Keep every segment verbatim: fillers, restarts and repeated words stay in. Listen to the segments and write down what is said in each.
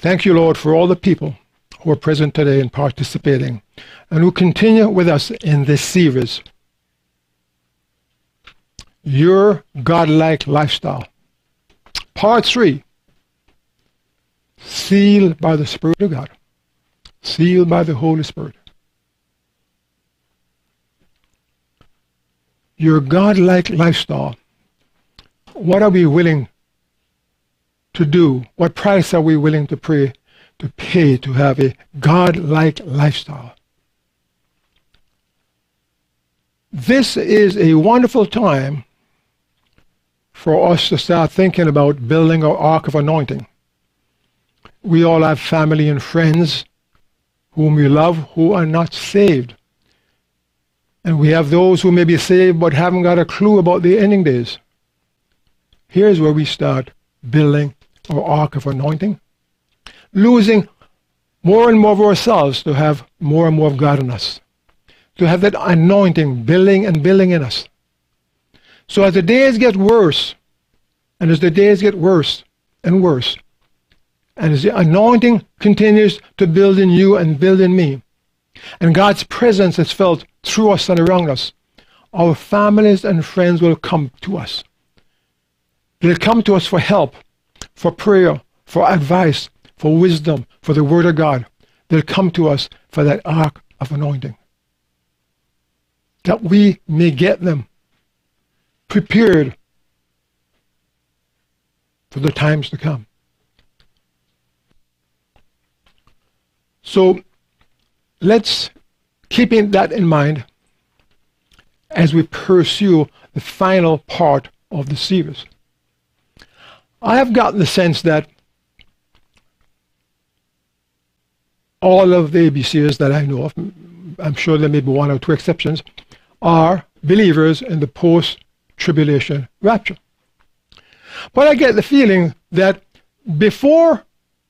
Thank you, Lord, for all the people who are present today and participating, and who continue with us in this series, Your Godlike Lifestyle. Part three, sealed by the Spirit of God, sealed by the Holy Spirit. Your godlike lifestyle. What are we willing to do? What price are we willing to pay to pay to have a godlike lifestyle? This is a wonderful time for us to start thinking about building our ark of anointing. We all have family and friends whom we love who are not saved. And we have those who may be saved but haven't got a clue about the ending days. Here's where we start building our ark of anointing, losing more and more of ourselves to have more and more of God in us, to have that anointing building and building in us. So as the days get worse, and as the days get worse and worse, and as the anointing continues to build in you and build in me, and God's presence is felt through us and around us, our families and friends will come to us. They'll come to us for help, for prayer, for advice, for wisdom, for the Word of God. They'll come to us for that ark of anointing, that we may get them prepared for the times to come. So let's keep that in mind as we pursue the final part of the series. I have gotten the sense that all of the A B Cers that I know of, I'm sure there may be one or two exceptions, are believers in the post-tribulation rapture. But I get the feeling that before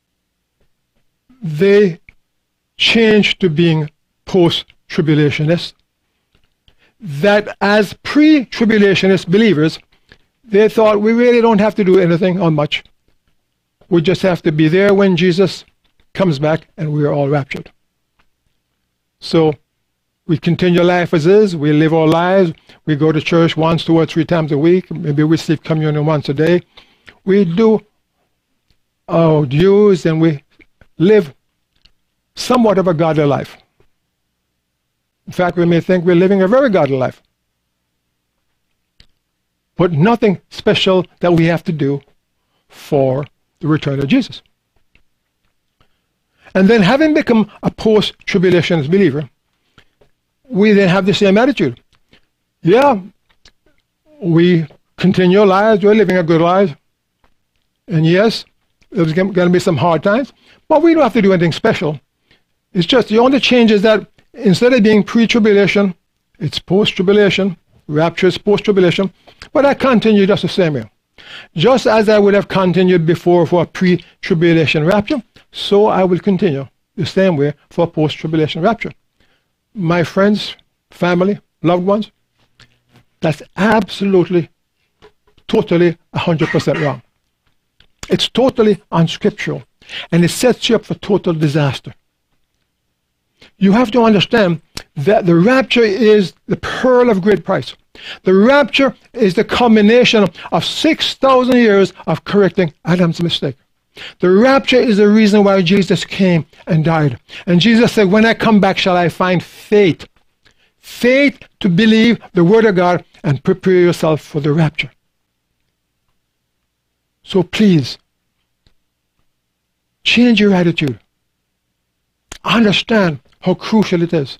they change to being post-tribulationists, that as pre-tribulationist believers, they thought we really don't have to do anything or much. We just have to be there when Jesus comes back and we are all raptured. So we continue life as is, we live our lives, we go to church once, two or three times a week, maybe we receive communion once a day. We do our dues and we live somewhat of a godly life. In fact, we may think we're living a very godly life. But nothing special that we have to do for the return of Jesus. And then having become a post-tribulationist believer, we then have the same attitude. Yeah, we continue our lives, we're living a good life. And yes, there's going to be some hard times, but we don't have to do anything special. It's just the only change is that instead of being pre-tribulation, it's post-tribulation. Rapture is post-tribulation. But I continue just the same way. Just as I would have continued before for a pre-tribulation rapture, so I will continue the same way for a post-tribulation rapture. My friends, family, loved ones, that's absolutely, totally one hundred percent wrong. It's totally unscriptural, and it sets you up for total disaster. You have to understand that the rapture is the pearl of great price. The rapture is the culmination of six thousand years of correcting Adam's mistake. The rapture is the reason why Jesus came and died. And Jesus said, when I come back, shall I find faith? Faith to believe the Word of God and prepare yourself for the rapture. So please, change your attitude. Understand how crucial it is.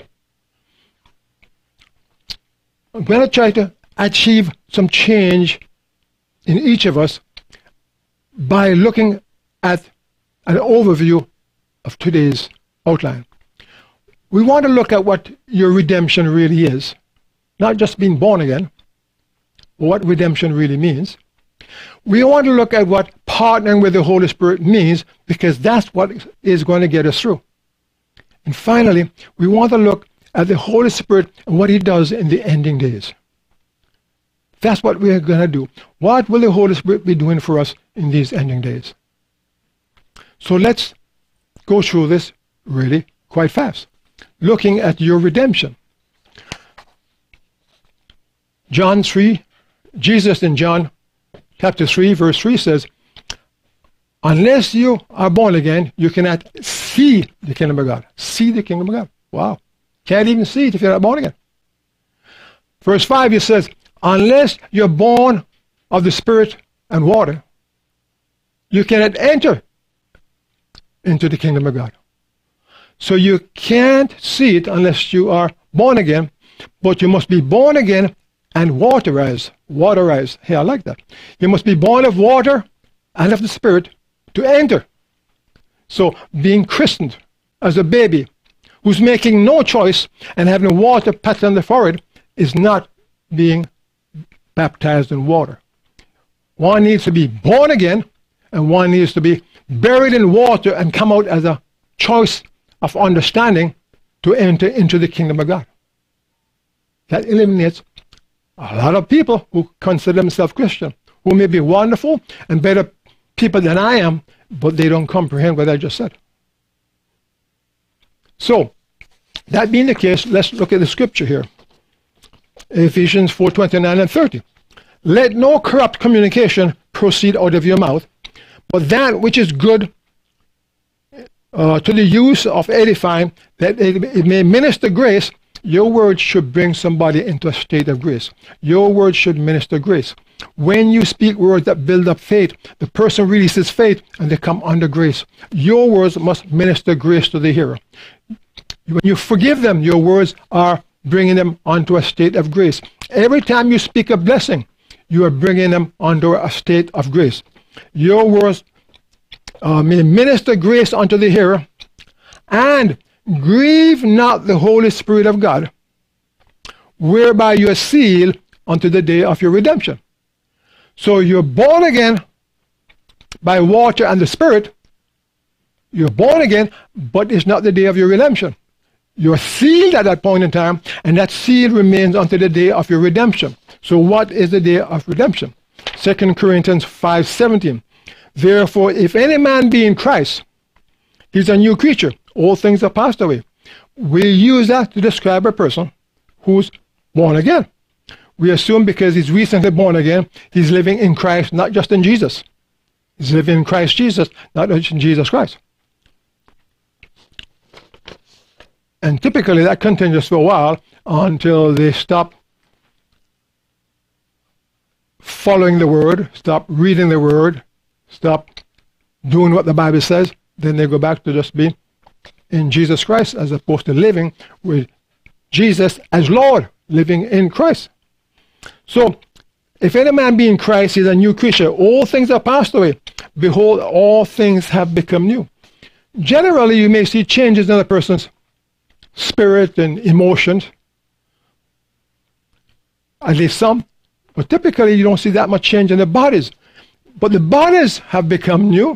I'm going to try to achieve some change in each of us by looking at an overview of today's outline. We want to look at what your redemption really is. Not just being born again, but what redemption really means. We want to look at what partnering with the Holy Spirit means, because that's what is going to get us through. And finally, we want to look at the Holy Spirit and what He does in the ending days. That's what we're going to do. What will the Holy Spirit be doing for us in these ending days? So let's go through this really quite fast, looking at your redemption. John three, Jesus in John chapter three, verse three says, unless you are born again, you cannot see the kingdom of God. See the kingdom of God. Wow. Can't even see it if you're not born again. Verse five, it says, unless you're born of the Spirit and water, you cannot enter into the kingdom of God. So you can't see it unless you are born again, but you must be born again and waterized. Waterized. Hey, I like that. You must be born of water and of the Spirit to enter. So being christened as a baby who's making no choice and having water patted on the forehead is not being baptized in water. One needs to be born again, and one needs to be buried in water and come out as a choice of understanding to enter into the kingdom of God. That eliminates a lot of people who consider themselves Christian, who may be wonderful and better people than I am, but they don't comprehend what I just said. So, that being the case, let's look at the scripture here. Ephesians four, twenty-nine and thirty. Let no corrupt communication proceed out of your mouth, but that which is good uh, to the use of edifying, that it, it may minister grace. Your words should bring somebody into a state of grace. Your words should minister grace. When you speak words that build up faith, the person releases faith and they come under grace. Your words must minister grace to the hearer. When you forgive them, your words are bringing them onto a state of grace. Every time you speak a blessing, you are bringing them onto a state of grace. Your words uh, may minister grace unto the hearer, and grieve not the Holy Spirit of God, whereby you are sealed unto the day of your redemption. So you're born again by water and the Spirit. You're born again, but it's not the day of your redemption. You're sealed at that point in time, and that seal remains until the day of your redemption. So what is the day of redemption? Second Corinthians five seventeen. Therefore, if any man be in Christ, he's a new creature. All things are passed away. We use that to describe a person who's born again. We assume because he's recently born again, he's living in Christ, not just in Jesus. He's living in Christ Jesus, not just in Jesus Christ. And typically that continues for a while until they stop following the Word, stop reading the Word, stop doing what the Bible says. Then they go back to just being in Jesus Christ as opposed to living with Jesus as Lord, living in Christ. So, if any man be in Christ, he is a new creature. All things are passed away. Behold, all things have become new. Generally, you may see changes in a person's spirit and emotions, at least some, but typically you don't see that much change in the bodies. But the bodies have become new.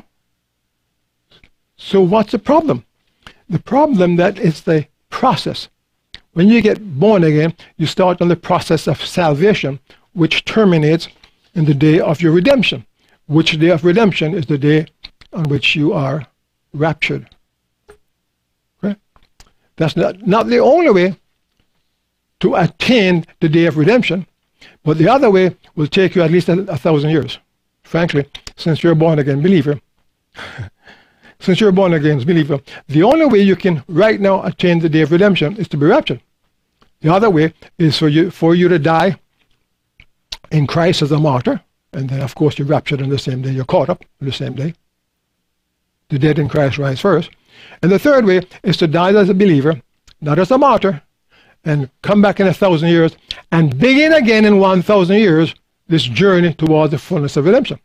So what's the problem? The problem that is the process. When you get born again, you start on the process of salvation, which terminates in the day of your redemption. Which day of redemption is the day on which you are raptured. Okay? That's not, not the only way to attain the day of redemption, but the other way will take you at least a, a thousand years. Frankly, since you're a born again believer, since you're a born again believer, the only way you can right now attain the day of redemption is to be raptured. The other way is for you for you to die in Christ as a martyr, and then of course you're raptured on the same day, you're caught up on the same day. The dead in Christ rise first. And the third way is to die as a believer, not as a martyr, and come back in a thousand years and begin again in one thousand years this journey towards the fullness of redemption.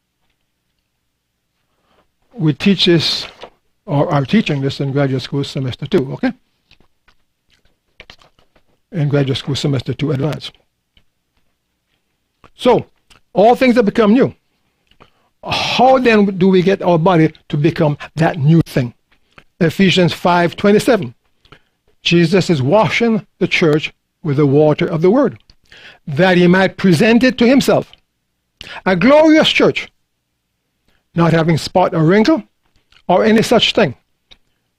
We teach this, or are teaching this in graduate school semester two, okay? In graduate school semester two advanced. So, all things have become new. How then do we get our body to become that new thing? Ephesians five twenty-seven. Jesus is washing the church with the water of the word, that he might present it to himself, a glorious church, not having spot or wrinkle or any such thing,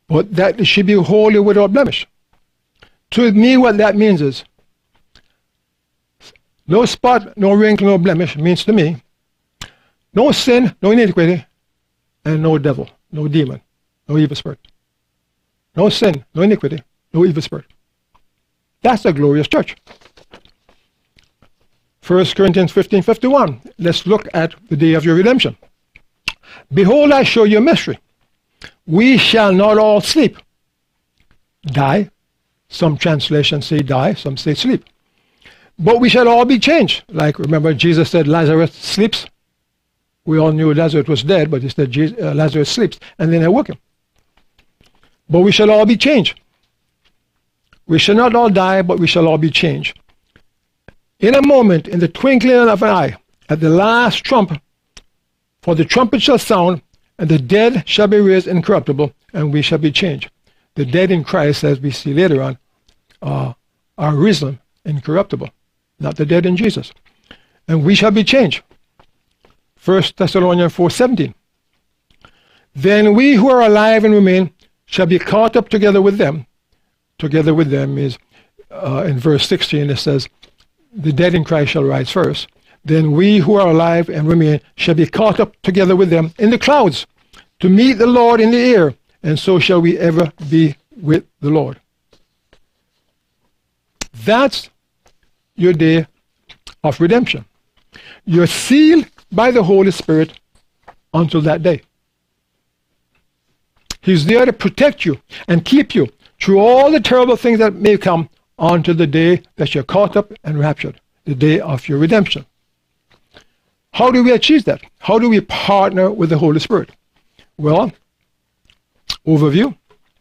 but that it should be holy without blemish. To me, what that means is, no spot, no wrinkle, no blemish means to me, no sin, no iniquity, and no devil, no demon, no evil spirit. No sin, no iniquity, no evil spirit. That's a glorious church. First Corinthians fifteen fifty-one. Let's look at the day of your redemption. Behold, I show you a mystery. We shall not all sleep. Die. Some translations say die, some say sleep. But we shall all be changed. Like, remember, Jesus said Lazarus sleeps. We all knew Lazarus was dead, but he said Jesus, uh, Lazarus sleeps, and then I woke him. But we shall all be changed. We shall not all die, but we shall all be changed. In a moment, in the twinkling of an eye, at the last trump, for the trumpet shall sound, and the dead shall be raised incorruptible, and we shall be changed. The dead in Christ, as we see later on, uh, are risen incorruptible, not the dead in Jesus. And we shall be changed. First Thessalonians four seventeen. Then we who are alive and remain shall be caught up together with them. Together with them is, uh, in verse sixteen, it says, the dead in Christ shall rise first. Then we who are alive and remain shall be caught up together with them in the clouds to meet the Lord in the air, and so shall we ever be with the Lord. That's your day of redemption. You're sealed by the Holy Spirit until that day. He's there to protect you and keep you through all the terrible things that may come until the day that you're caught up and raptured, the day of your redemption. How do we achieve that? How do we partner with the Holy Spirit? Well, overview.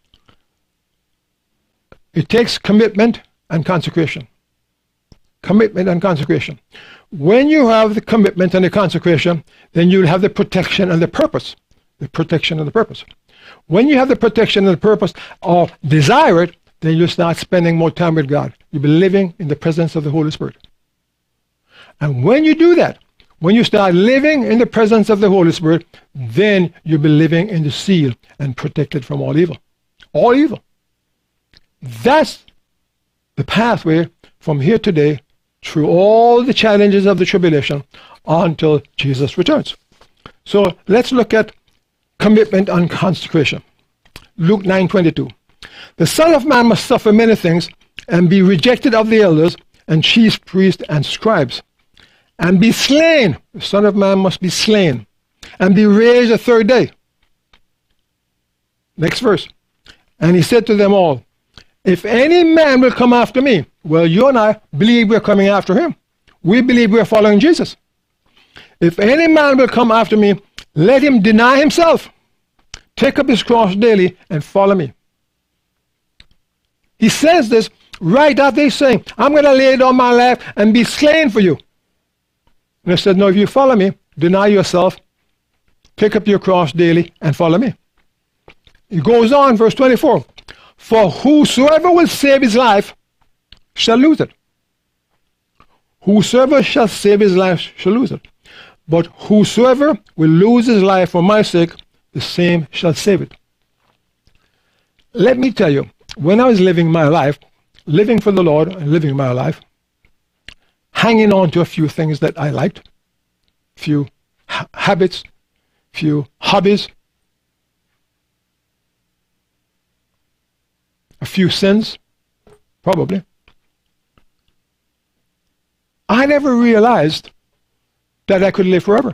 It takes commitment and consecration. Commitment and consecration. When you have the commitment and the consecration, then you'll have the protection and the purpose. The protection and the purpose. When you have the protection and the purpose or desire it, then you start spending more time with God. You'll be living in the presence of the Holy Spirit. And when you do that, when you start living in the presence of the Holy Spirit, then you'll be living in the seal and protected from all evil. All evil. That's the pathway from here today through all the challenges of the tribulation until Jesus returns. So let's look at commitment and consecration. Luke nine twenty-two. The Son of Man must suffer many things and be rejected of the elders and chief priests and scribes, and be slain. The Son of Man must be slain and be raised the third day. Next verse. And he said to them all, if any man will come after me, well, you and I believe we're coming after him. We believe we're following Jesus. If any man will come after me, let him deny himself, take up his cross daily, and follow me. He says this right after he's saying, I'm going to lay down my life and be slain for you. And he said, no, if you follow me, deny yourself, pick up your cross daily, and follow me. He goes on, verse twenty-four. For whosoever will save his life shall lose it. Whosoever shall save his life shall lose it. But whosoever will lose his life for my sake, the same shall save it. Let me tell you, when I was living my life, living for the Lord and living my life, hanging on to a few things that I liked, few ha- habits, few hobbies, a few sins, probably. I never realized that I could live forever.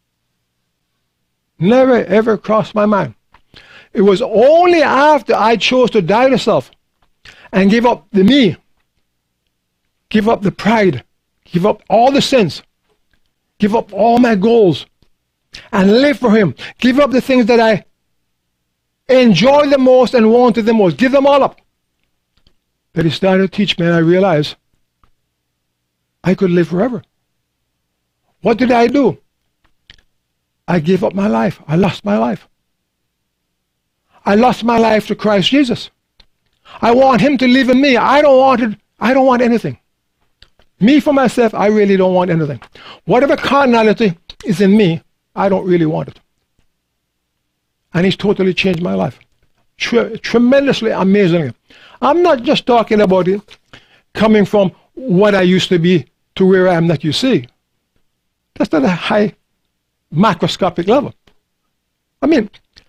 Never ever crossed my mind. It was only after I chose to die to self and give up the me, give up the pride, give up all the sins, give up all my goals, and live for him. Give up the things that I enjoy the most and wanted the most. Give them all up. That he started to teach me, and I realized I could live forever. What did I do? I gave up my life. I lost my life. I lost my life to Christ Jesus. I want him to live in me. I don't want it. I don't want anything. Me for myself, I really don't want anything. Whatever carnality is in me, I don't really want it. And he's totally changed my life. tre tremendously, amazingly. I'm not just talking about it coming from what I used to be to where I am that you see. That's at a high macroscopic level. I mean,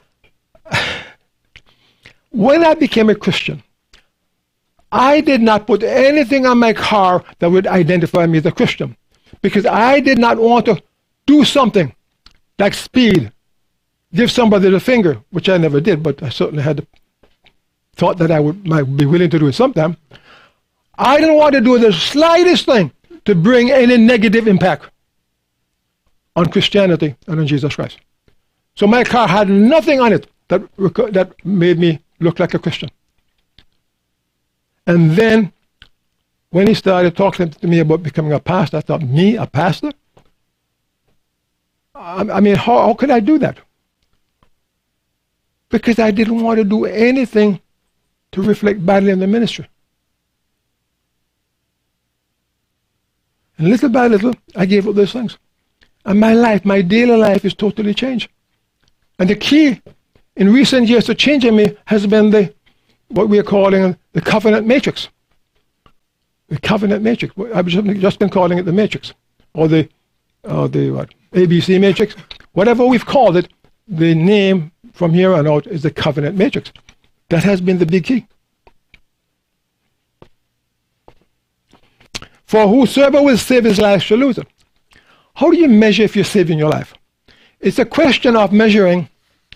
when I became a Christian, I did not put anything on my car that would identify me as a Christian, because I did not want to do something like speed, give somebody the finger, which I never did, but I certainly had the thought that I would might be willing to do it sometime. I didn't want to do the slightest thing to bring any negative impact on Christianity and on Jesus Christ. So my car had nothing on it that, that made me look like a Christian. And then when he started talking to me about becoming a pastor, I thought, me, a pastor? I, I mean, how, how could I do that? Because I didn't want to do anything to reflect badly on the ministry. And little by little, I gave up those things. And my life, my daily life is totally changed. And the key in recent years to changing me has been the what we are calling the covenant matrix. The covenant matrix. I've just been calling it the matrix, or the, uh, the what, A B C matrix. Whatever we've called it, the name from here on out is the covenant matrix. That has been the big key. For whosoever will save his life shall lose it. How do you measure if you're saving your life? It's a question of measuring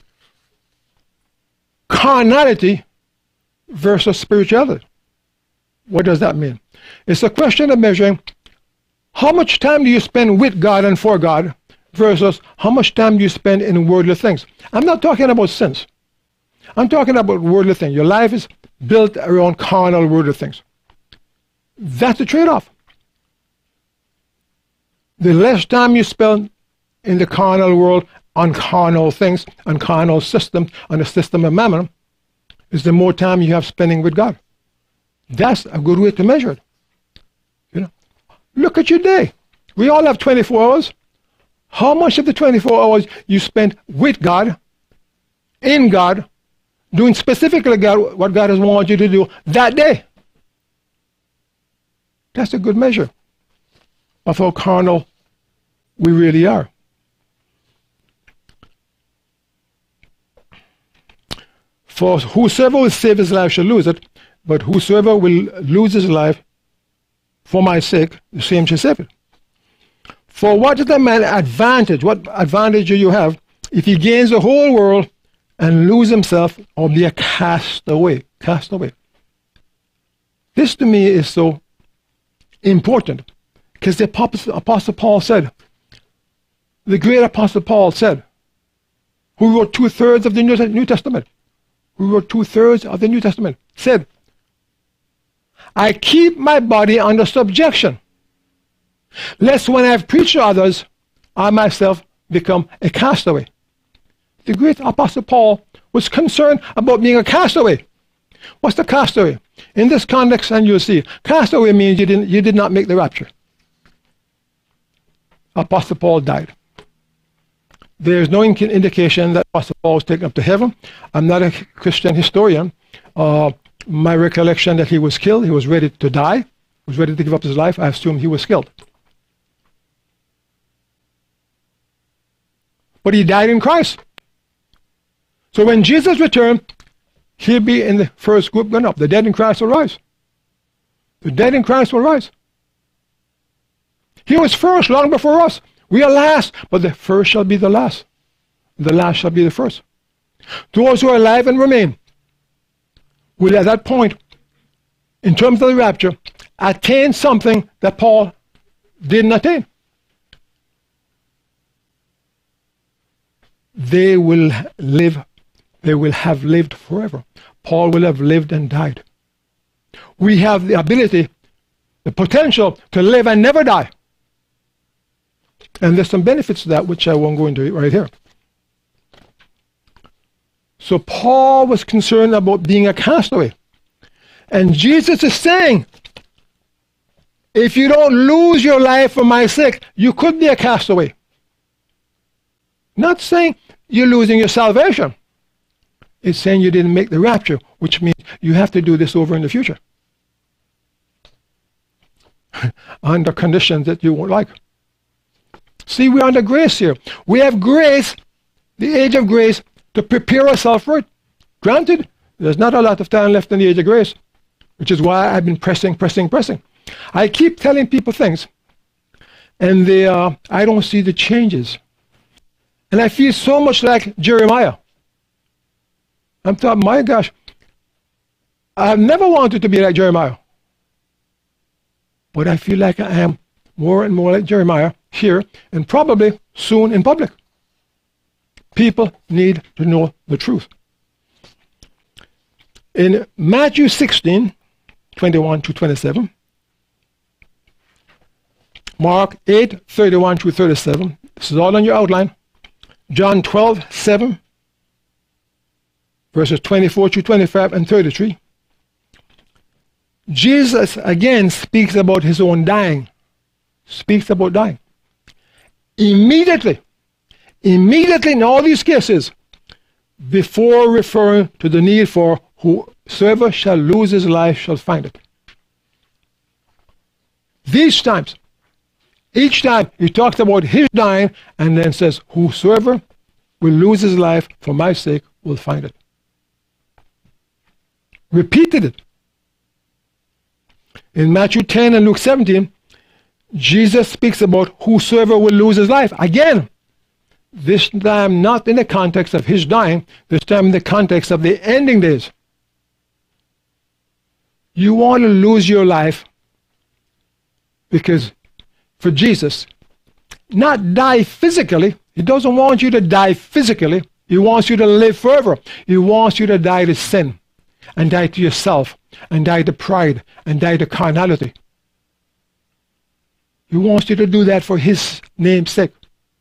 carnality versus spirituality. What does that mean? It's a question of measuring how much time do you spend with God and for God versus how much time do you spend in worldly things. I'm not talking about sins. I'm talking about worldly things. Your life is built around carnal worldly things. That's the trade-off. The less time you spend in the carnal world on carnal things, on carnal systems, on the system of mammon, is the more time you have spending with God. That's a good way to measure it. You know, look at your day. We all have twenty-four hours. How much of the twenty-four hours you spend with God, in God, doing specifically God, what God has wanted you to do that day? That's a good measure of how carnal we really are. For whosoever will save his life shall lose it, but whosoever will lose his life for my sake, the same shall save it. For what is the man advantage? What advantage do you have if he gains the whole world and lose himself or be a castaway? Castaway. This to me is so important, because the Apostle Paul said, the great Apostle Paul said, who wrote two-thirds of the New Testament, who wrote two-thirds of the New Testament, said, I keep my body under subjection, lest when I have preached to others, I myself become a castaway. The great Apostle Paul was concerned about being a castaway. What's the castaway? In this context, and you'll see, castaway means you, didn't, you did not make the rapture. Apostle Paul died. There is no indication that Apostle Paul was taken up to heaven. I'm not a Christian historian. Uh, my recollection that he was killed, he was ready to die, he was ready to give up his life. I assume he was killed. But he died in Christ. So when Jesus returned, he'll be in the first group going up. The dead in Christ will rise. The dead in Christ will rise. He was first long before us. We are last, but the first shall be the last. The last shall be the first. Those who are alive and remain will at that point, in terms of the rapture, attain something that Paul didn't attain. They will live, they will have lived forever. Paul will have lived and died. We have the ability, the potential to live and never die. And there's some benefits to that, which I won't go into right here. So Paul was concerned about being a castaway. And Jesus is saying, if you don't lose your life for my sake, you could be a castaway. Not saying you're losing your salvation. It's saying you didn't make the rapture, which means you have to do this over in the future. Under conditions that you won't like. See, we're under grace here. We have grace, the age of grace, to prepare ourselves for it. Granted, there's not a lot of time left in the age of grace, which is why I've been pressing, pressing, pressing. I keep telling people things, and they, uh, I don't see the changes. And I feel so much like Jeremiah. I'm thought, my gosh, I've never wanted to be like Jeremiah. But I feel like I am more and more like Jeremiah here, and probably soon in public. People need to know the truth. In Matthew sixteen, twenty-one to twenty-seven, Mark eight, thirty-one to thirty-seven, this is all on your outline, John twelve, seven, verses twenty-four to twenty-five and thirty-three, Jesus again speaks about his own dying. Speaks about dying. Immediately, immediately in all these cases, before referring to the need for whosoever shall lose his life shall find it. These times, each time he talks about his dying and then says, whosoever will lose his life for my sake will find it. Repeated it. In Matthew ten and Luke seventeen, Jesus speaks about whosoever will lose his life. Again, this time not in the context of his dying, this time in the context of the ending days. You want to lose your life because for Jesus, not die physically. He doesn't want you to die physically. He wants you to live forever. He wants you to die to sin and die to yourself and die to pride and die to carnality. He wants you to do that for his name's sake.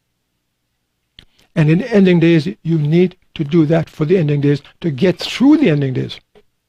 And in the ending days, you need to do that for the ending days to get through the ending days.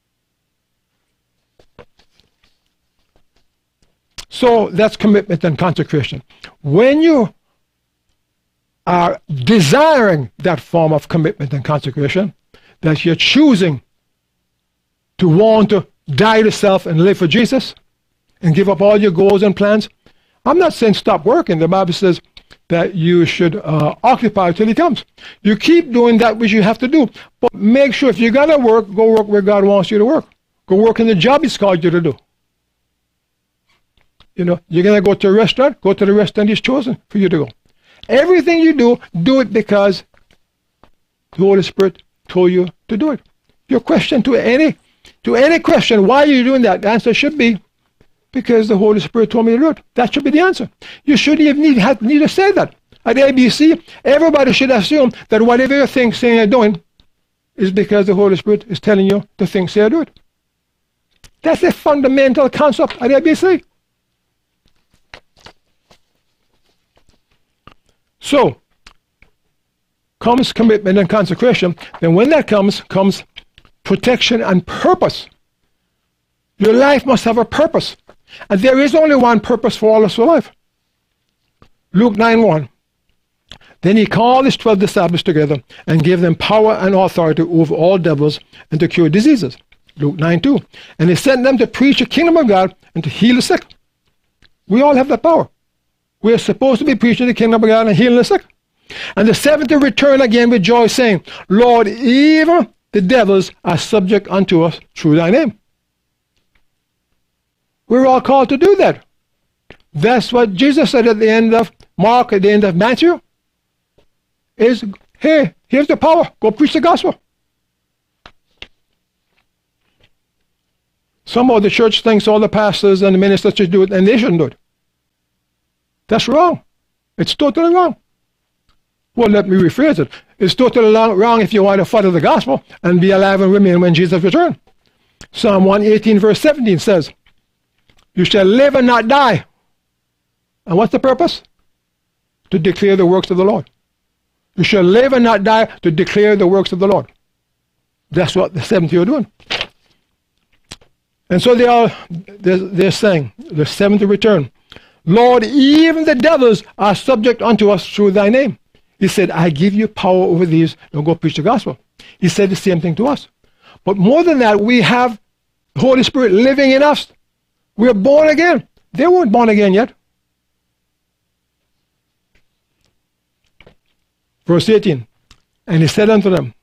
So that's commitment and consecration. When you are desiring that form of commitment and consecration, that you're choosing to want to die to self and live for Jesus and give up all your goals and plans, I'm not saying stop working. The Bible says that you should uh, occupy till he comes. You keep doing that which you have to do. But make sure if you're going to work, go work where God wants you to work. Go work in the job he's called you to do. You know, you're going to go to a restaurant, go to the restaurant he's chosen for you to go. Everything you do, do it because the Holy Spirit told you to do it. Your question to any, to any question, why are you doing that? The answer should be, because the Holy Spirit told me to do it. That should be the answer. You shouldn't even need, have, need to say that. At A B C, everybody should assume that whatever you think, saying, or doing is because the Holy Spirit is telling you to think, say, or do it. That's a fundamental concept at A B C. So, comes commitment and consecration. Then when that comes, comes protection and purpose. Your life must have a purpose. And there is only one purpose for all of your life. Luke nine one. Then he called his twelve disciples together and gave them power and authority over all devils and to cure diseases. Luke nine two. And he sent them to preach the kingdom of God and to heal the sick. We all have that power. We are supposed to be preaching the kingdom of God and healing the sick. And the seventh returned again with joy, saying, Lord, even the devils are subject unto us through thy name. We're all called to do that. That's what Jesus said at the end of Mark, at the end of Matthew, is, hey, here's the power. Go preach the gospel. Somehow the church thinks all the pastors and the ministers should do it, and they shouldn't do it. That's wrong. It's totally wrong. Well, let me rephrase it. It's totally wrong if you want to follow the gospel and be alive and remain when Jesus returns. Psalm one eighteen verse seventeen says, you shall live and not die. And what's the purpose? To declare the works of the Lord. You shall live and not die to declare the works of the Lord. That's what the seventy are doing. And so they are, they're, they're saying, the seventh return, Lord, even the devils are subject unto us through thy name. He said, I give you power over these. Now go preach the gospel. He said the same thing to us. But more than that, we have the Holy Spirit living in us. We are born again. They weren't born again yet. Verse eighteen, and he said unto them,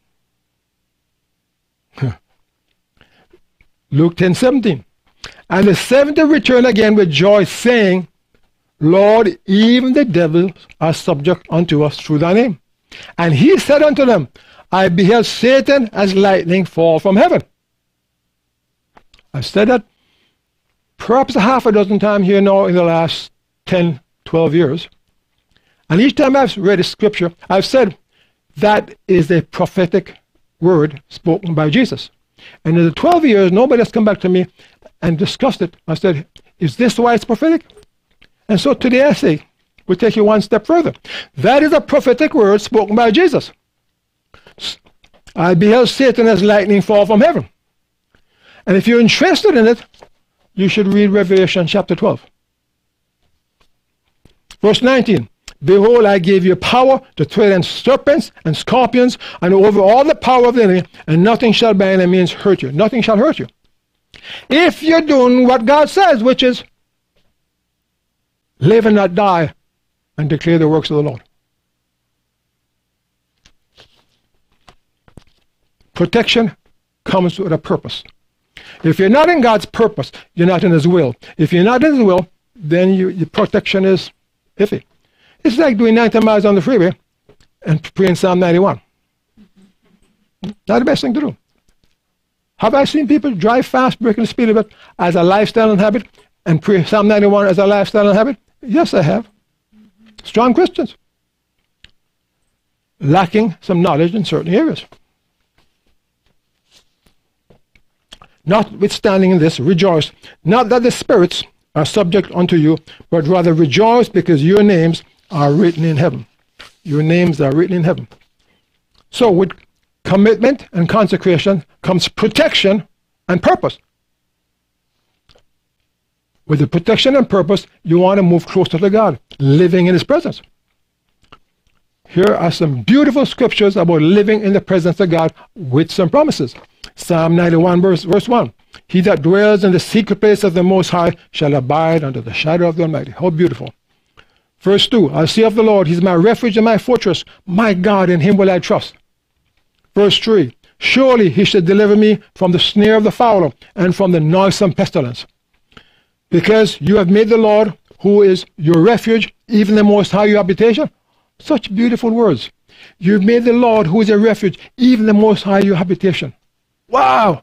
Luke ten seventeen, and the seventy returned again with joy, saying, Lord, even the devils are subject unto us through thy name. And he said unto them, I beheld Satan as lightning fall from heaven. I've said that perhaps a half a dozen times here now in the last ten, twelve years. And each time I've read a scripture, I've said that is a prophetic word spoken by Jesus. And in the twelve years, nobody has come back to me and discussed it. I said, is this why it's prophetic? And so today I say, we'll take you one step further. That is a prophetic word spoken by Jesus. I beheld Satan as lightning fall from heaven. And if you're interested in it, you should read Revelation chapter twelve. Verse nineteen, behold, I gave you power to tread on serpents and scorpions and over all the power of the enemy, and nothing shall by any means hurt you. Nothing shall hurt you. If you're doing what God says, which is live and not die and declare the works of the Lord. Protection comes with a purpose. If you're not in God's purpose, you're not in his will. If you're not in his will, then you, your protection is iffy. It's like doing ninety miles on the freeway and praying Psalm ninety-one. Not the best thing to do. Have I seen people drive fast, breaking the speed limit as a lifestyle and habit, and pray Psalm ninety-one as a lifestyle and habit? Yes, I have. Strong Christians. Lacking some knowledge in certain areas. Notwithstanding in this, rejoice, not that the spirits are subject unto you, but rather rejoice because your names are written in heaven. Your names are written in heaven. So with commitment and consecration comes protection and purpose. With the protection and purpose, you want to move closer to God, living in his presence. Here are some beautiful scriptures about living in the presence of God with some promises. Psalm ninety-one, verse, verse one. He that dwells in the secret place of the Most High shall abide under the shadow of the Almighty. How beautiful. Verse two. I'll say of the Lord, he's my refuge and my fortress. My God, in him will I trust. Verse three. Surely he shall deliver me from the snare of the fowler and from the noisome pestilence. Because you have made the Lord, who is your refuge, even the Most High your habitation. Such beautiful words. You've made the Lord, who is your refuge, even the Most High your habitation. Wow!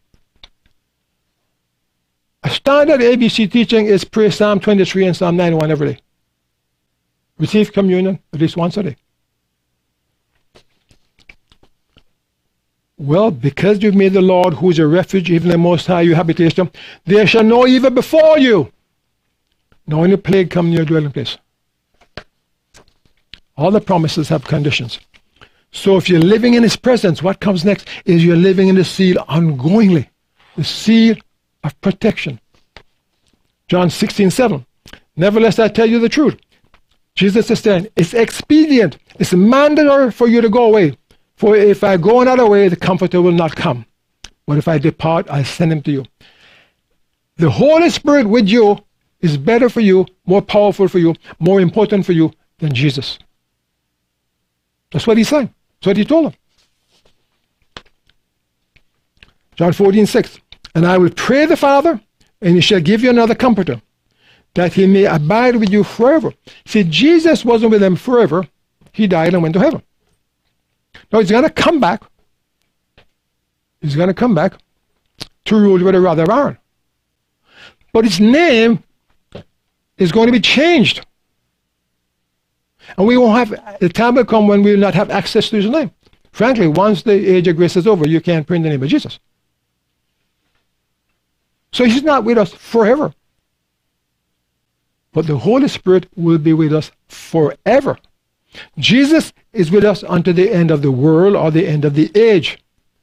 A standard A B C teaching is pray Psalm twenty-three and Psalm ninety-one every day. Receive communion at least once a day. Well, because you've made the Lord, who is your refuge, even the Most High your habitation, there shall no evil befall you, nor any plague come near your dwelling place. All the promises have conditions. So if you're living in his presence, what comes next is you're living in the seal ongoingly. The seal of protection. John sixteen seven. Nevertheless, I tell you the truth. Jesus is saying, it's expedient, it's mandatory for you to go away. For if I go another way, the Comforter will not come. But if I depart, I send him to you. The Holy Spirit with you is better for you, more powerful for you, more important for you than Jesus. That's what he's saying. That's what he told them. John fourteen six. And I will pray the Father, and he shall give you another comforter, that he may abide with you forever. See, Jesus wasn't with them forever. He died and went to heaven. Now he's going to come back. He's going to come back to rule with a rod of iron. But his name is going to be changed. And we won't have, the time will come when we will not have access to his name. Frankly, once the age of grace is over, you can't pray in the name of Jesus. So he's not with us forever. But the Holy Spirit will be with us forever. Jesus is with us unto the end of the world or the end of the age.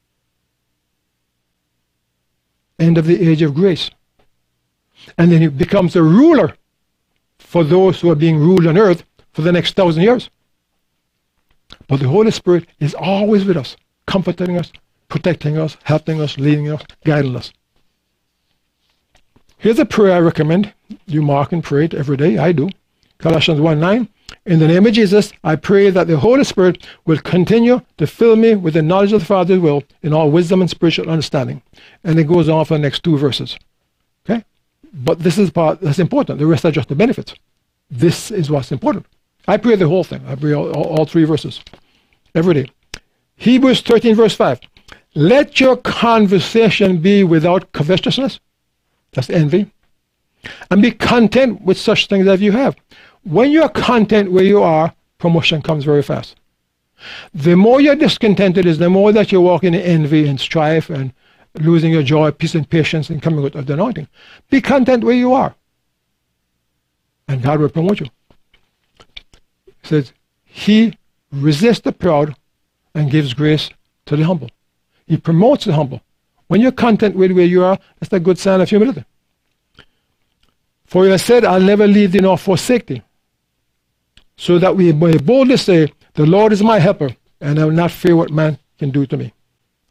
End of the age of grace. And then he becomes a ruler for those who are being ruled on earth for the next thousand years. But the Holy Spirit is always with us, comforting us, protecting us, helping us, leading us, guiding us. Here's a prayer I recommend you mark and pray it every day. I do. Colossians one nine. In the name of Jesus, I pray that the Holy Spirit will continue to fill me with the knowledge of the Father's will in all wisdom and spiritual understanding. And it goes on for the next two verses. Okay? But this is part that's important. The rest are just the benefits. This is what's important. I pray the whole thing. I pray all, all, all three verses every day. Hebrews thirteen verse five. Let your conversation be without covetousness. That's envy. And be content with such things as you have. When you are content where you are, promotion comes very fast. The more you're discontented is the more that you're walking in envy and strife and losing your joy, peace, and patience and coming out of the anointing. Be content where you are. And God will promote you. It says, He resists the proud and gives grace to the humble. He promotes the humble. When you're content with where you are, that's a good sign of humility. For He has said, I'll never leave thee nor forsake thee. So that we may boldly say, the Lord is my helper, and I will not fear what man can do to me.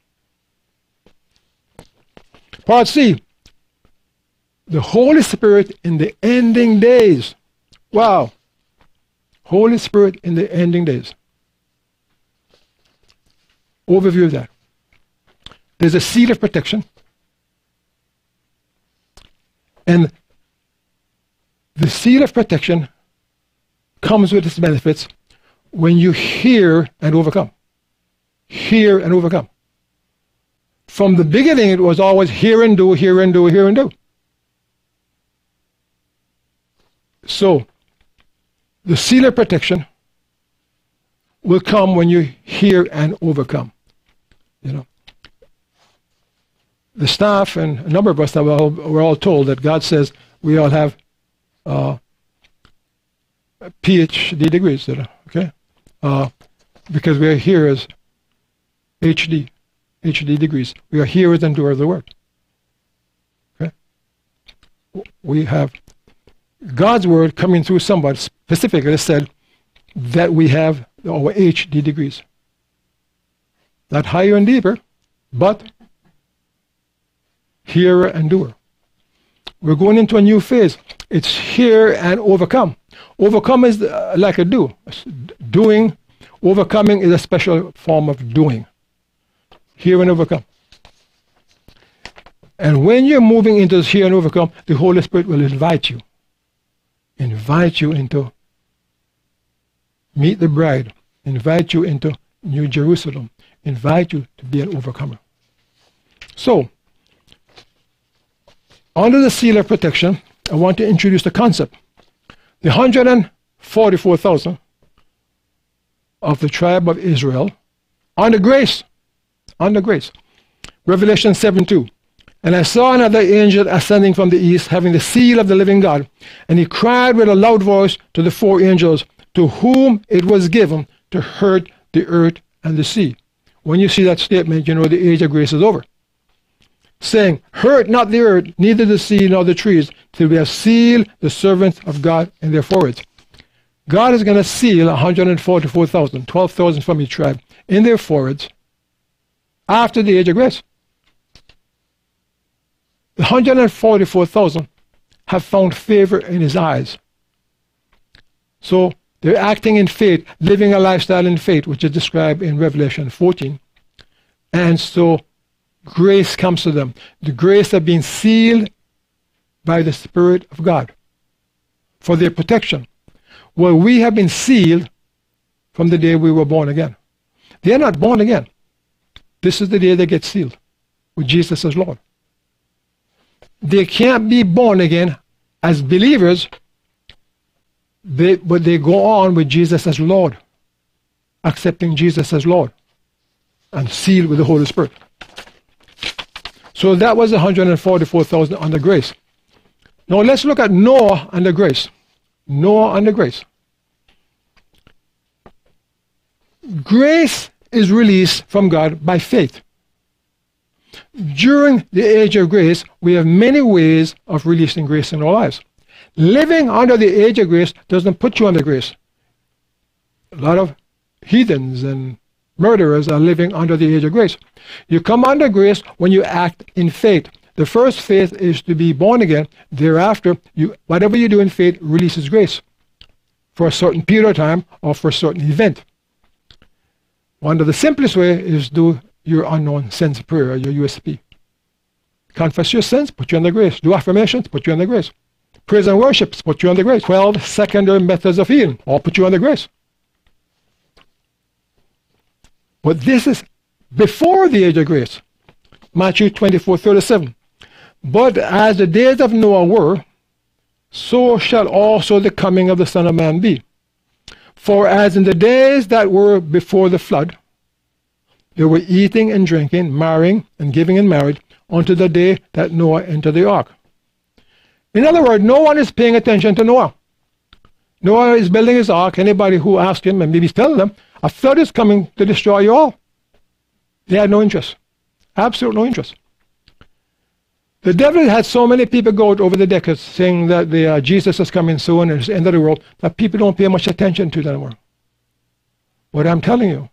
Part C. The Holy Spirit in the ending days. Wow. Holy Spirit in the ending days. Overview of that. There's a seal of protection. And the seal of protection comes with its benefits when you hear and overcome. Hear and overcome. From the beginning, it was always hear and do, hear and do, hear and do. So, the seal of protection will come when you hear and overcome. You know, the staff and a number of us that were all, were all told that God says we all have uh, P H D degrees, okay? Uh, because we are hearers, H D, H D degrees. We are hearers and doers of the word. Okay? We have God's word coming through somebody specifically said that we have our H D degrees. Not higher and deeper, but hearer and doer. We're going into a new phase. It's hear and overcome. Overcome is uh, like a do. Doing, overcoming is a special form of doing. Hear and overcome. And when you're moving into this hear and overcome, the Holy Spirit will invite you. Invite you into meet the bride. Invite you into New Jerusalem. Invite you to be an overcomer. So, under the seal of protection, I want to introduce the concept. The one hundred forty-four thousand of the tribe of Israel, under grace, under grace. Revelation seven two. And I saw another angel ascending from the east, having the seal of the living God. And he cried with a loud voice to the four angels, to whom it was given to hurt the earth and the sea. When you see that statement, you know the age of grace is over. Saying, hurt not the earth, neither the sea nor the trees, till we have sealed the servants of God in their foreheads. God is going to seal one hundred forty-four thousand, twelve thousand from each tribe, in their foreheads after the age of grace. The one hundred forty-four thousand have found favor in his eyes. So they're acting in faith, living a lifestyle in faith, which is described in Revelation fourteen. And so grace comes to them. The grace of being sealed by the Spirit of God for their protection. Well, we have been sealed from the day we were born again. They are not born again. This is the day they get sealed with Jesus as Lord. They can't be born again as believers, they, but they go on with Jesus as Lord, accepting Jesus as Lord, and sealed with the Holy Spirit. So that was one hundred forty-four thousand under grace. Now let's look at Noah under grace. Noah under grace. Grace is released from God by faith. During the age of grace, we have many ways of releasing grace in our lives. Living under the age of grace doesn't put you under grace. A lot of heathens and murderers are living under the age of grace. You come under grace when you act in faith. The first faith is to be born again. Thereafter, you, whatever you do in faith releases grace for a certain period of time or for a certain event. One of the simplest way is do your unknown sins prayer, your U S P. Confess your sins, put you under grace. Do affirmations, put you under grace. Praise and worships, put you under grace. Twelve secondary methods of healing, all put you under grace. But this is before the age of grace. Matthew twenty-four thirty-seven. But as the days of Noah were, so shall also the coming of the Son of Man be. For as in the days that were before the flood, they were eating and drinking, marrying and giving in marriage, unto the day that Noah entered the ark. In other words, no one is paying attention to Noah. Noah is building his ark. Anybody who asks him, and maybe he's telling them, a flood is coming to destroy you all. They had no interest. Absolute no interest. The devil had so many people go out over the decades saying that the, uh, Jesus is coming soon and it's the end of the world, that people don't pay much attention to it anymore. What I'm telling you,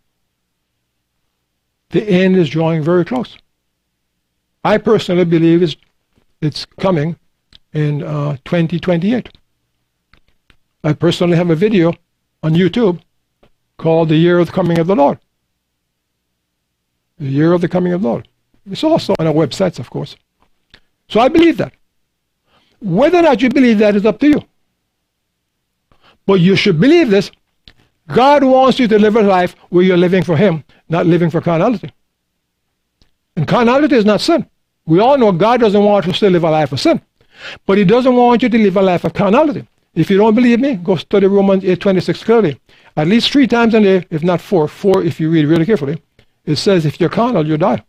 the end is drawing very close. I personally believe it's, it's coming in uh, twenty twenty-eight. I personally have a video on YouTube called The Year of the Coming of the Lord. The Year of the Coming of the Lord. It's also on our websites, of course. So I believe that. Whether or not you believe that is up to you. But you should believe this. God wants you to live a life where you're living for Him, not living for carnality. And carnality is not sin. We all know God doesn't want us to live a life of sin. But He doesn't want you to live a life of carnality. If you don't believe me, go study Romans eight twenty-six clearly. At least three times a day, if not four, four if you read really carefully, it says if you're carnal, you die.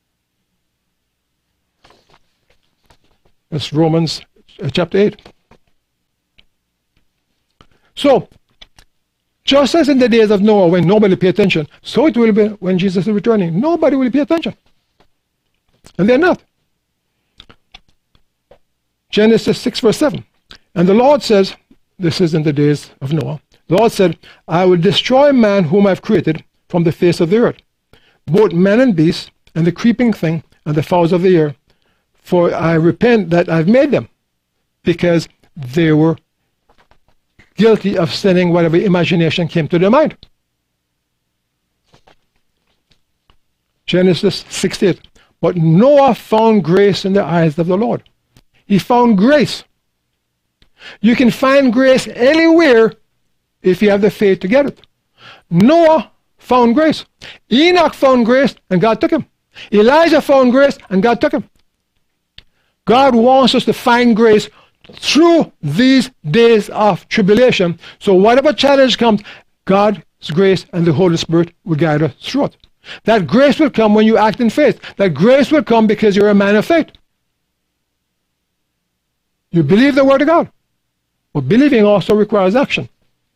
That's Romans chapter eight. So, just as in the days of Noah when nobody paid attention, so it will be when Jesus is returning. Nobody will pay attention. And they're not. Genesis six verse seven. And the Lord says, this is in the days of Noah, the Lord said, I will destroy man whom I've created from the face of the earth, both men and beasts, and the creeping thing, and the fowls of the air. For I repent that I've made them, because they were guilty of sinning whatever imagination came to their mind. Genesis sixty-eight. But Noah found grace in the eyes of the Lord. He found grace. You can find grace anywhere if you have the faith to get it. Noah found grace. Enoch found grace and God took him. Elijah found grace and God took him. God wants us to find grace through these days of tribulation. So whatever challenge comes, God's grace and the Holy Spirit will guide us through it. That grace will come when you act in faith. That grace will come because you're a man of faith. You believe the Word of God. But believing also requires action.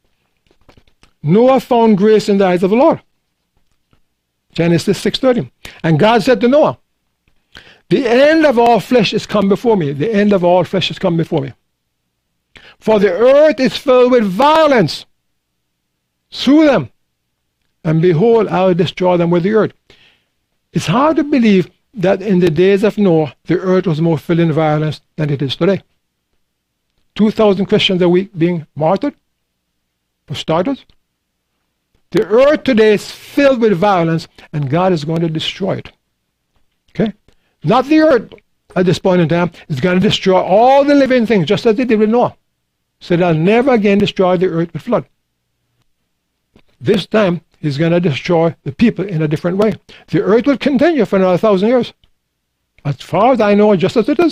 Noah found grace in the eyes of the Lord. Genesis six thirty. And God said to Noah, the end of all flesh is come before me. The end of all flesh is come before me. For the earth is filled with violence through them. And behold, I will destroy them with the earth. It's hard to believe that in the days of Noah, the earth was more filled in violence than it is today. two thousand Christians a week being martyred, for starters. The earth today is filled with violence, and God is going to destroy it. Okay? Not the earth at this point in time. It's going to destroy all the living things, just as they did with Noah. So they'll never again destroy the earth with flood. This time, He's going to destroy the people in a different way. The earth will continue for another thousand years. As far as I know, just as it is.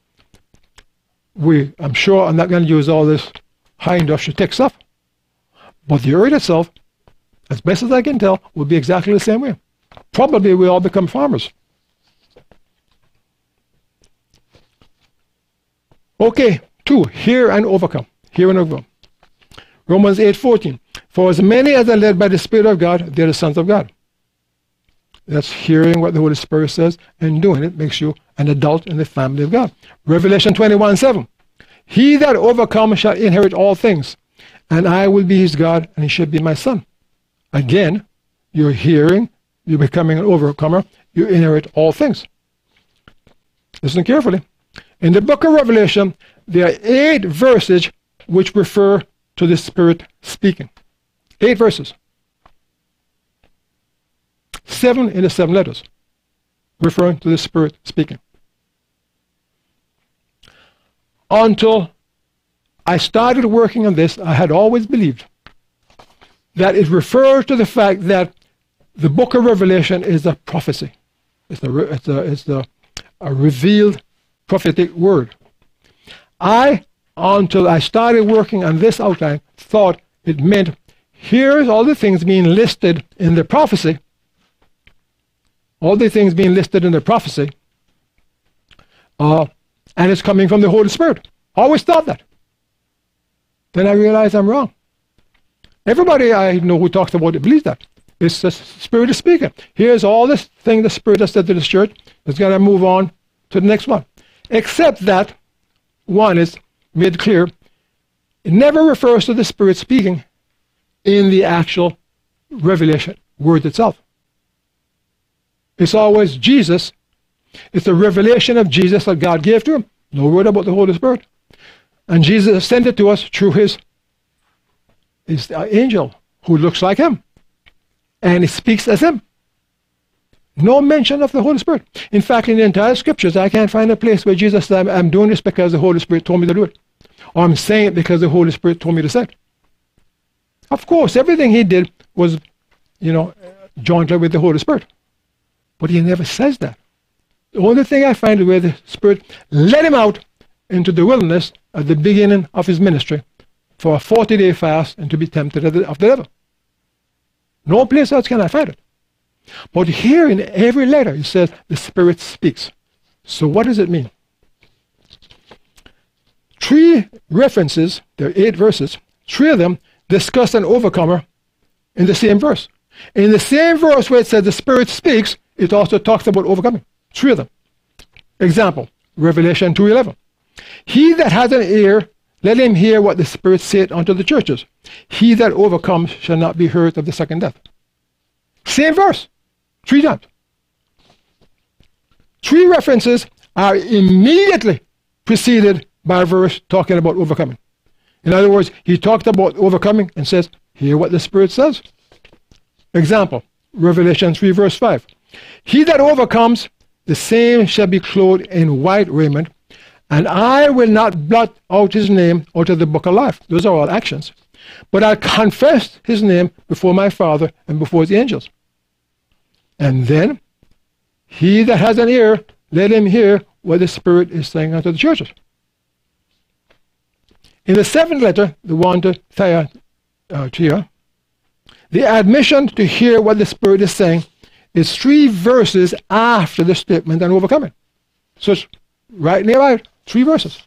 We, I'm sure I'm not going to use all this high industrial tech stuff. But the earth itself, as best as I can tell, will be exactly the same way. Probably we all become farmers. Okay, two, hear and overcome. Hear and overcome. Romans eight fourteen. For as many as are led by the Spirit of God, they are the sons of God. That's hearing what the Holy Spirit says and doing it makes you an adult in the family of God. Revelation twenty-one seven. He that overcomes shall inherit all things, and I will be his God, and he shall be my son. Again, you're hearing, you're becoming an overcomer, you inherit all things. Listen carefully. In the book of Revelation, there are eight verses which refer to the Spirit speaking. Eight verses. Seven in the seven letters, referring to the Spirit speaking. Until I started working on this, I had always believed that it refers to the fact that the book of Revelation is a prophecy. It's a, it's a, it's a, a revealed prophetic word. I, until I started working on this outline, thought it meant here's all the things being listed in the prophecy, all the things being listed in the prophecy, uh, and it's coming from the Holy Spirit. I always thought that. Then I realized I'm wrong. Everybody I know who talks about it believes that. It's the Spirit is speaking. Here's all this thing the Spirit has said to this church. It's going to move on to the next one. Except that one is made clear. It never refers to the Spirit speaking in the actual revelation word itself. It's always Jesus. It's a revelation of Jesus that God gave to him. No word about the Holy Spirit. And Jesus sent it to us through his, his angel who looks like him. And he speaks as him. No mention of the Holy Spirit. In fact, in the entire scriptures, I can't find a place where Jesus said, I'm doing this because the Holy Spirit told me to do it. Or I'm saying it because the Holy Spirit told me to say it. Of course, everything he did was, you know, jointly with the Holy Spirit. But he never says that. The only thing I find is where the Spirit led him out into the wilderness at the beginning of his ministry for a forty-day fast and to be tempted of the, of the devil. No place else can I find it. But here in every letter it says the Spirit speaks. So what does it mean? Three references, there are eight verses, three of them discuss an overcomer in the same verse. In the same verse where it says the Spirit speaks, it also talks about overcoming. Three of them. Example, Revelation two eleven. He that has an ear, let him hear what the Spirit saith unto the churches. He that overcomes shall not be hurt of the second death. Same verse. Three times. Three references are immediately preceded by a verse talking about overcoming. In other words, he talked about overcoming and says, hear what the Spirit says. Example, Revelation three verse five. He that overcomes, the same shall be clothed in white raiment, and I will not blot out his name out of the book of life. Those are all actions. But I'll confess his name before my Father and before his angels. And then, he that has an ear, let him hear what the Spirit is saying unto the churches. In the seventh letter, the one to Thyatira, the admission to hear what the Spirit is saying is three verses after the statement on overcoming. So it's right nearby, three verses.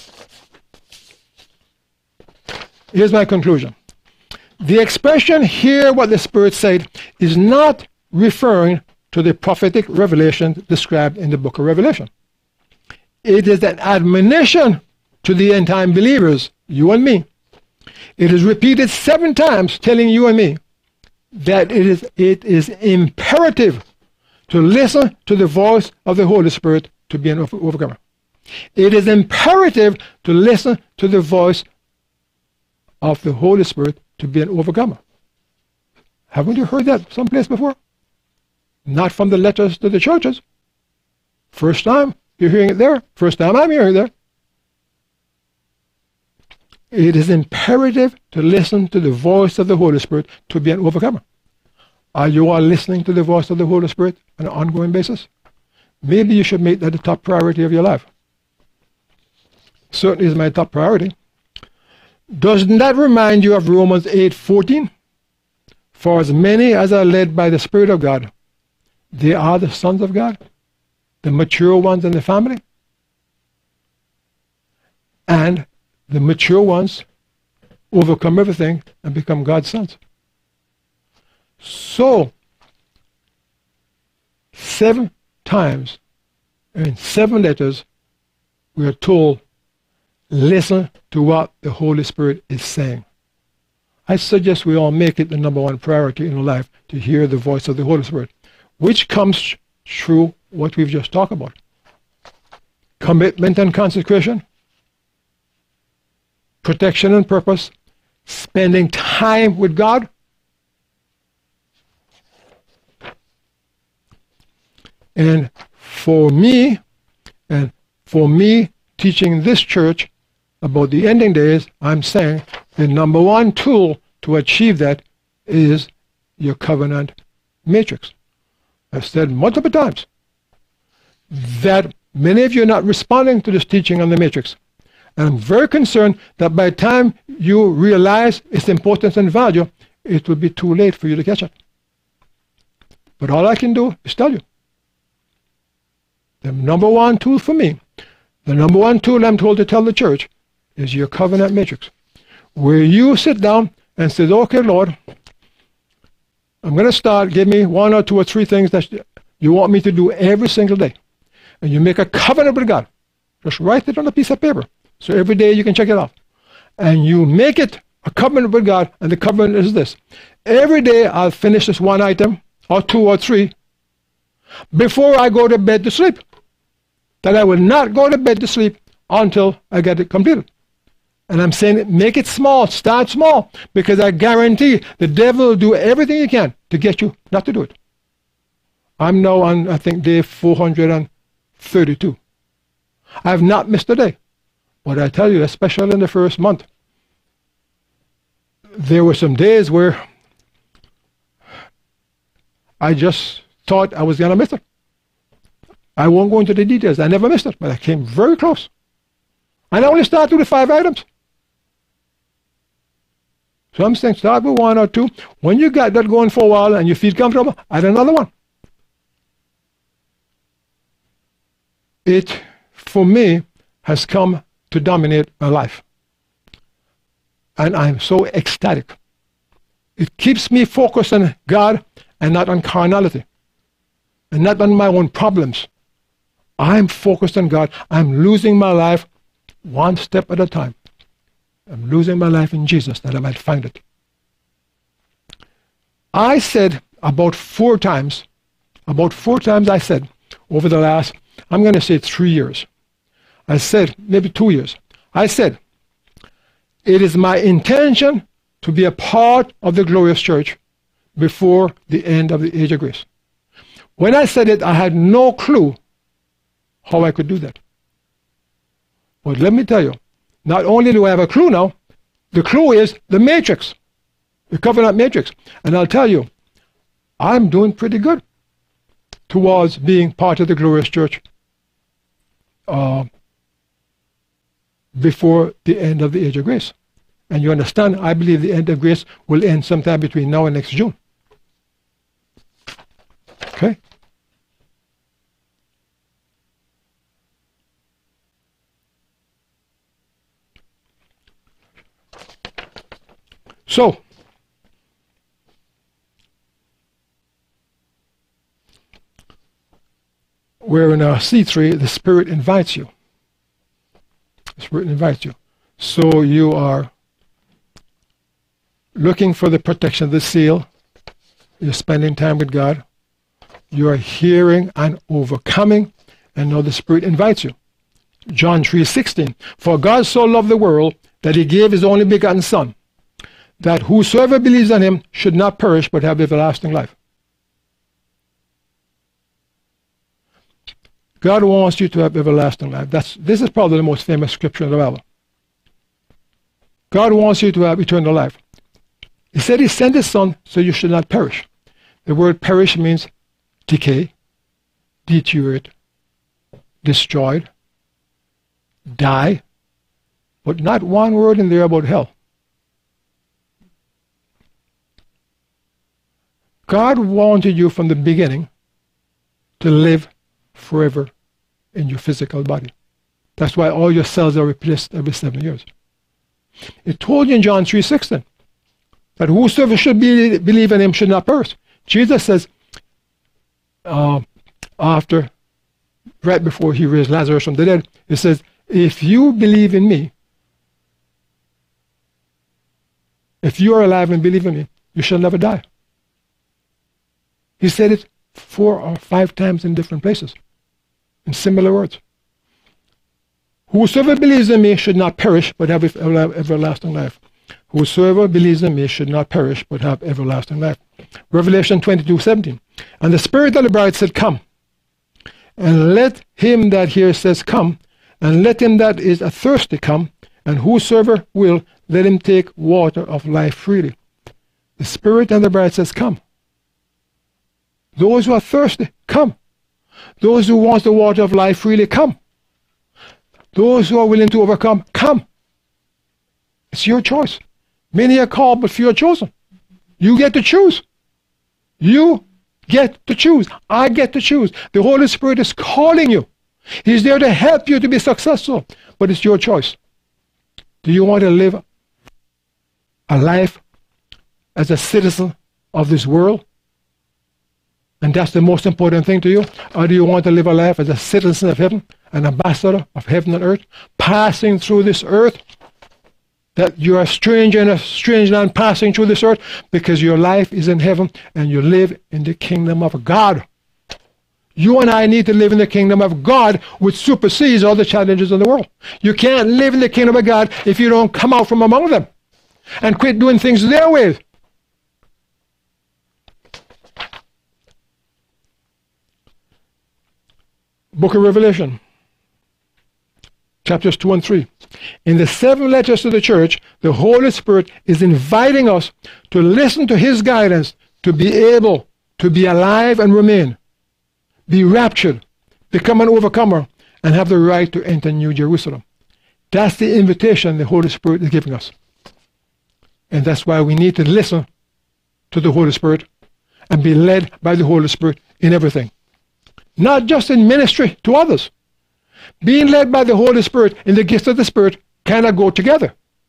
Here's my conclusion. The expression, hear what the Spirit said, is not referring to the prophetic revelation described in the book of Revelation. It is an admonition to the end time believers, you and me. It is repeated seven times telling you and me that it is, it is imperative to listen to the voice of the Holy Spirit to be an overcomer. It is imperative to listen to the voice of the Holy Spirit to be an overcomer. Haven't you heard that someplace before? Not from the letters to the churches. First time you're hearing it there. First time I'm hearing it there. It is imperative to listen to the voice of the Holy Spirit to be an overcomer. Are you all listening to the voice of the Holy Spirit on an ongoing basis? Maybe you should make that the top priority of your life. Certainly is my top priority. Doesn't that remind you of Romans eight fourteen? For as many as are led by the Spirit of God, they are the sons of God, the mature ones in the family. And the mature ones overcome everything and become God's sons. So, seven times in seven letters, we are told, listen to what the Holy Spirit is saying. I suggest we all make it the number one priority in our life to hear the voice of the Holy Spirit, which comes through what we've just talked about. Commitment and consecration, protection and purpose, spending time with God, and for me, and for me teaching this church about the ending days, I'm saying the number one tool to achieve that is your covenant matrix. I've said multiple times that many of you are not responding to this teaching on the matrix. And I'm very concerned that by the time you realize its importance and value, it will be too late for you to catch it. But all I can do is tell you. The number one tool for me, the number one tool I'm told to tell the church, is your covenant matrix, where you sit down and say, okay, Lord, I'm going to start, give me one or two or three things that you want me to do every single day. And you make a covenant with God. Just write it on a piece of paper, so every day you can check it off. And you make it a covenant with God, and the covenant is this. Every day I'll finish this one item, or two or three, before I go to bed to sleep. That I will not go to bed to sleep until I get it completed. And I'm saying, make it small, start small, because I guarantee the devil will do everything he can to get you not to do it. I'm now on, I think, day four hundred thirty-two. I have not missed a day. But I tell you, especially in the first month, there were some days where I just thought I was going to miss it. I won't go into the details. I never missed it, but I came very close. And I only started with five items. So I'm saying start with one or two. When you got that going for a while and you feel comfortable, add another one. It, for me, has come to dominate my life. And I'm so ecstatic. It keeps me focused on God and not on carnality. And not on my own problems. I'm focused on God. I'm losing my life one step at a time. I'm losing my life in Jesus that I might find it. I said about four times, about four times I said over the last, I'm going to say three years. I said, maybe two years. I said, it is my intention to be a part of the glorious church before the end of the age of grace. When I said it, I had no clue how I could do that. But let me tell you, not only do I have a clue now, the clue is the matrix, the covenant matrix. And I'll tell you, I'm doing pretty good towards being part of the glorious church uh, before the end of the age of grace. And you understand, I believe the end of grace will end sometime between now and next June. Okay? So, we're in uh, C three, the Spirit invites you. The Spirit invites you. So you are looking for the protection of the seal. You're spending time with God. You are hearing and overcoming, and now the Spirit invites you. John three sixteen. For God so loved the world that he gave his only begotten Son, that whosoever believes on him should not perish but have everlasting life. God wants you to have everlasting life. That's, this is probably the most famous scripture in the Bible. God wants you to have eternal life. He said he sent his Son so you should not perish. The word perish means decay, deteriorate, destroyed, die, but not one word in there about hell. God wanted you from the beginning to live forever in your physical body. That's why all your cells are replaced every seven years. It told you in John three sixteen that whosoever should be, believe in him should not perish. Jesus says, uh, after, right before he raised Lazarus from the dead, he says, if you believe in me, if you are alive and believe in me, you shall never die. He said it four or five times in different places, in similar words. Whosoever believes in me should not perish, but have everlasting life. Whosoever believes in me should not perish, but have everlasting life. Revelation twenty-two seventeen. And the Spirit of the bride said, Come. And let him that hears says, Come. And let him that is thirsty come. And whosoever will, let him take water of life freely. The Spirit and the bride says, Come. Those who are thirsty, come. Those who want the water of life freely, come. Those who are willing to overcome, come. It's your choice. Many are called, but few are chosen. You get to choose. You get to choose. I get to choose. The Holy Spirit is calling you. He's there to help you to be successful, but it's your choice. Do you want to live a life as a citizen of this world? And that's the most important thing to you? Or do you want to live a life as a citizen of heaven, an ambassador of heaven and earth, passing through this earth? That you're a stranger in a strange land passing through this earth because your life is in heaven and you live in the kingdom of God. You and I need to live in the kingdom of God, which supersedes all the challenges in the world. You can't live in the kingdom of God if you don't come out from among them and quit doing things their way. Book of Revelation, chapters two and three. In the seven letters to the church, the Holy Spirit is inviting us to listen to his guidance, to be able to be alive and remain, be raptured, become an overcomer, and have the right to enter New Jerusalem. That's the invitation the Holy Spirit is giving us. And that's why we need to listen to the Holy Spirit and be led by the Holy Spirit in everything. Not just in ministry to others. Being led by the Holy Spirit in the gifts of the Spirit cannot go together.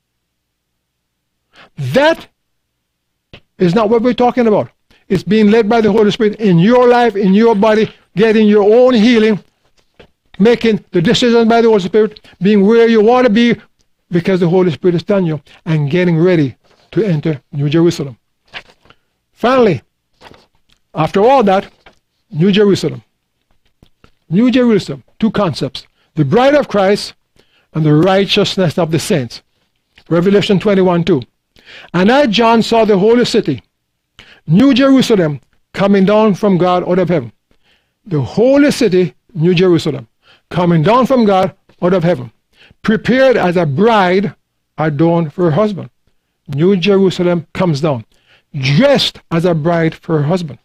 That is not what we're talking about. It's being led by the Holy Spirit in your life, in your body, getting your own healing, making the decisions by the Holy Spirit, being where you want to be because the Holy Spirit has done you, and getting ready to enter New Jerusalem. Finally, after all that, New Jerusalem. New Jerusalem, two concepts. The bride of Christ and the righteousness of the saints. Revelation twenty-one two. And I, John, saw the holy city, New Jerusalem, coming down from God out of heaven. The holy city, New Jerusalem, coming down from God out of heaven, prepared as a bride adorned for her husband. New Jerusalem comes down, dressed as a bride for her husband.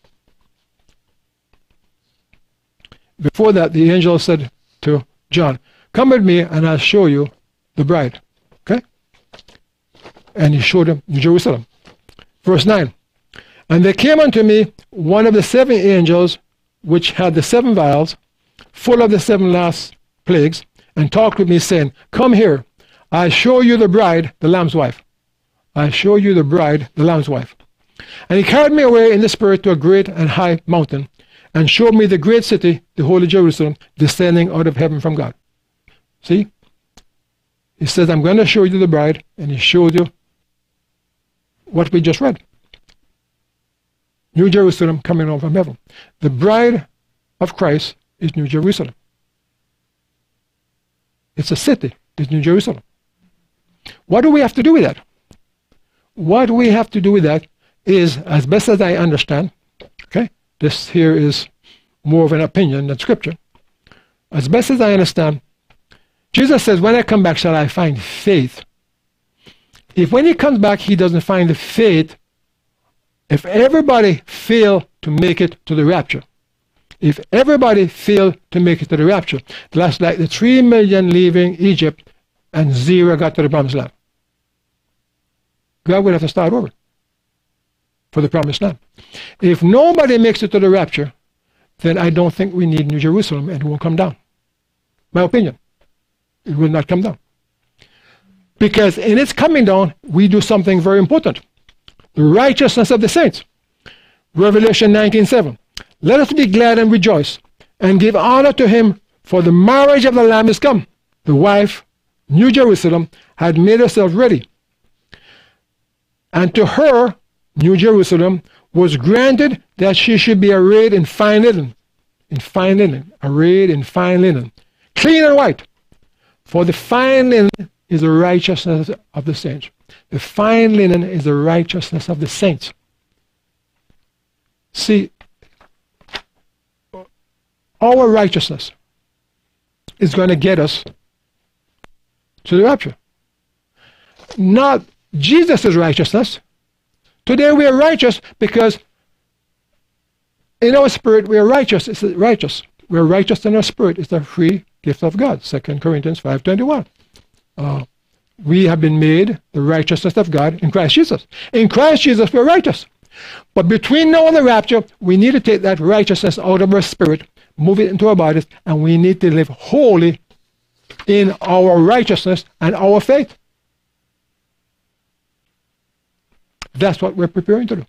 Before that, the angel said to John, come with me and I'll show you the bride. Okay? And he showed him New Jerusalem. Verse nine. And there came unto me one of the seven angels which had the seven vials, full of the seven last plagues, and talked with me, saying, come here, I show you the bride, the Lamb's wife. I show you the bride, the Lamb's wife. And he carried me away in the spirit to a great and high mountain, and showed me the great city, the holy Jerusalem, descending out of heaven from God. See? He says, I'm going to show you the bride, and he showed you what we just read. New Jerusalem coming down from heaven. The bride of Christ is New Jerusalem. It's a city. It's New Jerusalem. What do we have to do with that? What we have to do with that is, as best as I understand, okay, this here is more of an opinion than scripture. As best as I understand, Jesus says, when I come back, shall I find faith? If when he comes back, he doesn't find the faith, if everybody fail to make it to the rapture, if everybody fail to make it to the rapture, that's like the three million leaving Egypt and zero got to the promised land. God would have to start over for the promised land. If nobody makes it to the rapture, then I don't think we need New Jerusalem, and it won't come down. My opinion. It will not come down. Because in its coming down, we do something very important. The righteousness of the saints. Revelation nineteen seven. Let us be glad and rejoice, and give honor to him, for the marriage of the Lamb is come. The wife, New Jerusalem, had made herself ready. And to her, New Jerusalem, was granted that she should be arrayed in fine linen, in fine linen, arrayed in fine linen, clean and white. For the fine linen is the righteousness of the saints. The fine linen is the righteousness of the saints. See, our righteousness is going to get us to the rapture. Not Jesus' righteousness. Today we are righteous because in our spirit we are righteous. It's righteous. We are righteous in our spirit. It's a free gift of God. Second Corinthians five twenty-one. Uh, we have been made the righteousness of God in Christ Jesus. In Christ Jesus we are righteous. But between now and the rapture, we need to take that righteousness out of our spirit, move it into our bodies, and we need to live wholly in our righteousness and our faith. That's what we're preparing to do.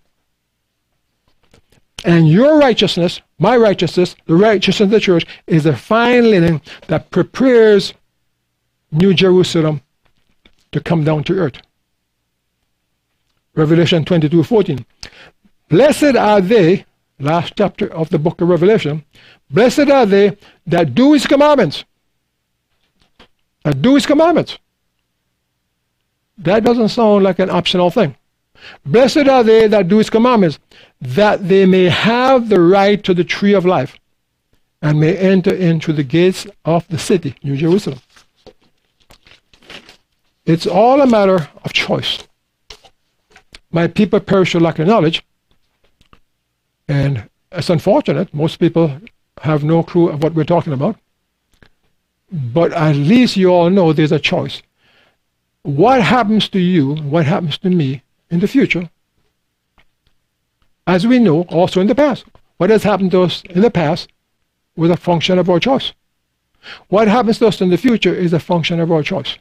And your righteousness, my righteousness, the righteousness of the church, is a fine linen that prepares New Jerusalem to come down to earth. Revelation twenty-two fourteen. Blessed are they, last chapter of the book of Revelation, blessed are they that do his commandments. That do his commandments. That doesn't sound like an optional thing. Blessed are they that do his commandments, that they may have the right to the tree of life, and may enter into the gates of the city, New Jerusalem. It's all a matter of choice. My people perish for lack of knowledge, and it's unfortunate. Most people have no clue of what we're talking about. But at least you all know there's a choice. What happens to you, what happens to me in the future, as we know, also in the past. What has happened to us in the past was a function of our choice. What happens to us in the future is a function of our choice.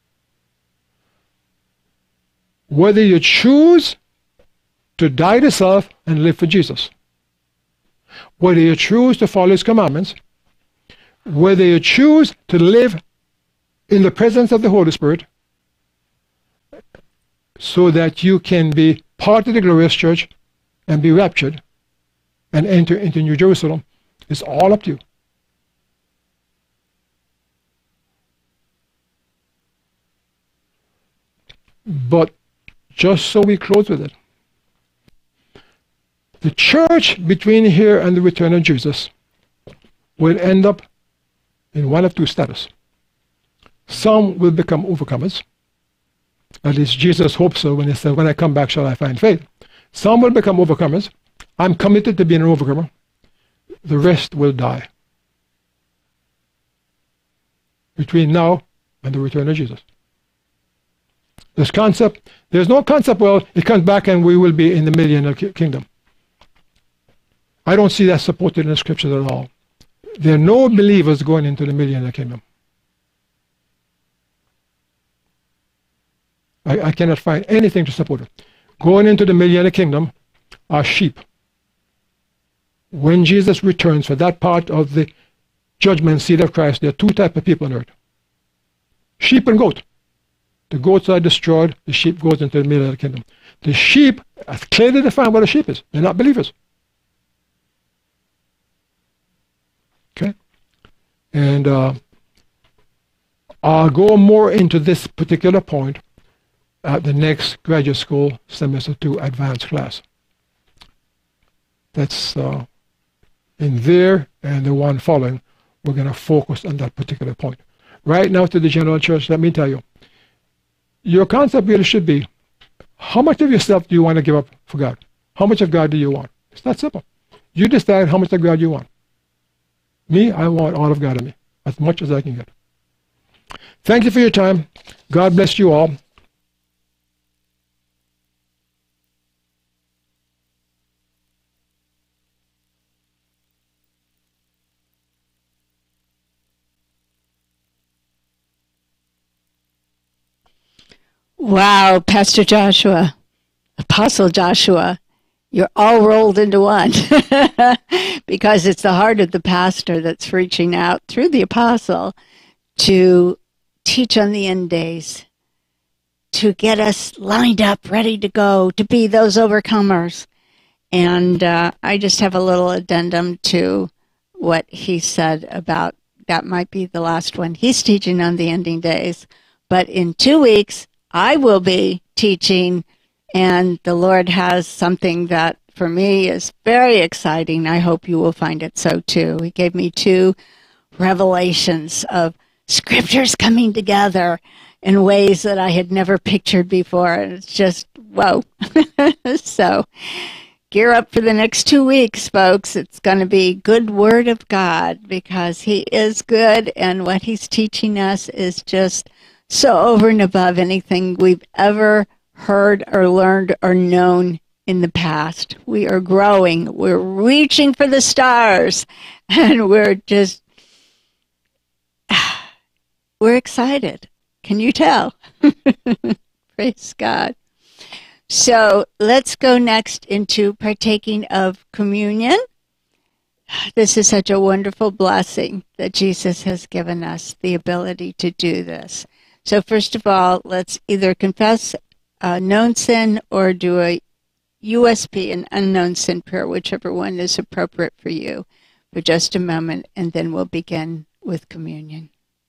Whether you choose to die to self and live for Jesus, whether you choose to follow his commandments, whether you choose to live in the presence of the Holy Spirit so that you can be part of the glorious church and be raptured and enter into New Jerusalem, it's all up to you. But just so we close with it, the church between here and the return of Jesus will end up in one of two status. Some will become overcomers. At least Jesus hopes so when he said, when I come back shall I find faith. Some will become overcomers. I'm committed to being an overcomer. The rest will die between now and the return of Jesus. This concept, there's no concept, well, it comes back and we will be in the millennial kingdom. I don't see that supported in the scriptures at all. There are no believers going into the millennial kingdom. I, I cannot find anything to support it. Going into the millennial kingdom are sheep. When Jesus returns for that part of the judgment seat of Christ, there are two types of people on earth. Sheep and goat. The goats are destroyed, the sheep goes into the millennial kingdom. The sheep are clearly defined what a sheep is. They're not believers. Okay? And uh, I'll go more into this particular point at the next graduate school semester two advanced class. That's uh, in there and the one following, we're going to focus on that particular point. Right now to the general church, let me tell you, your concept really should be, how much of yourself do you want to give up for God? How much of God do you want? It's that simple. You decide how much of God you want. Me, I want all of God in me, as much as I can get. Thank you for your time. God bless you all. Wow, Pastor Joshua, Apostle Joshua, you're all rolled into one because it's the heart of the pastor that's reaching out through the apostle to teach on the end days, to get us lined up, ready to go, to be those overcomers. And uh, I just have a little addendum to what he said about that might be the last one. He's teaching on the ending days. But in two weeks, I will be teaching, and the Lord has something that for me is very exciting. I hope you will find it so too. He gave me two revelations of scriptures coming together in ways that I had never pictured before. And it's just, whoa. So gear up for the next two weeks, folks. It's going to be good word of God, because he is good, and what he's teaching us is just so over and above anything we've ever heard or learned or known in the past. We are growing. We're reaching for the stars, and we're just, we're excited. Can you tell? Praise God. So let's go next into partaking of communion. This is such a wonderful blessing that Jesus has given us, the ability to do this. So first of all, let's either confess a known sin or do a U S P, an unknown sin prayer, whichever one is appropriate for you, for just a moment, and then we'll begin with communion.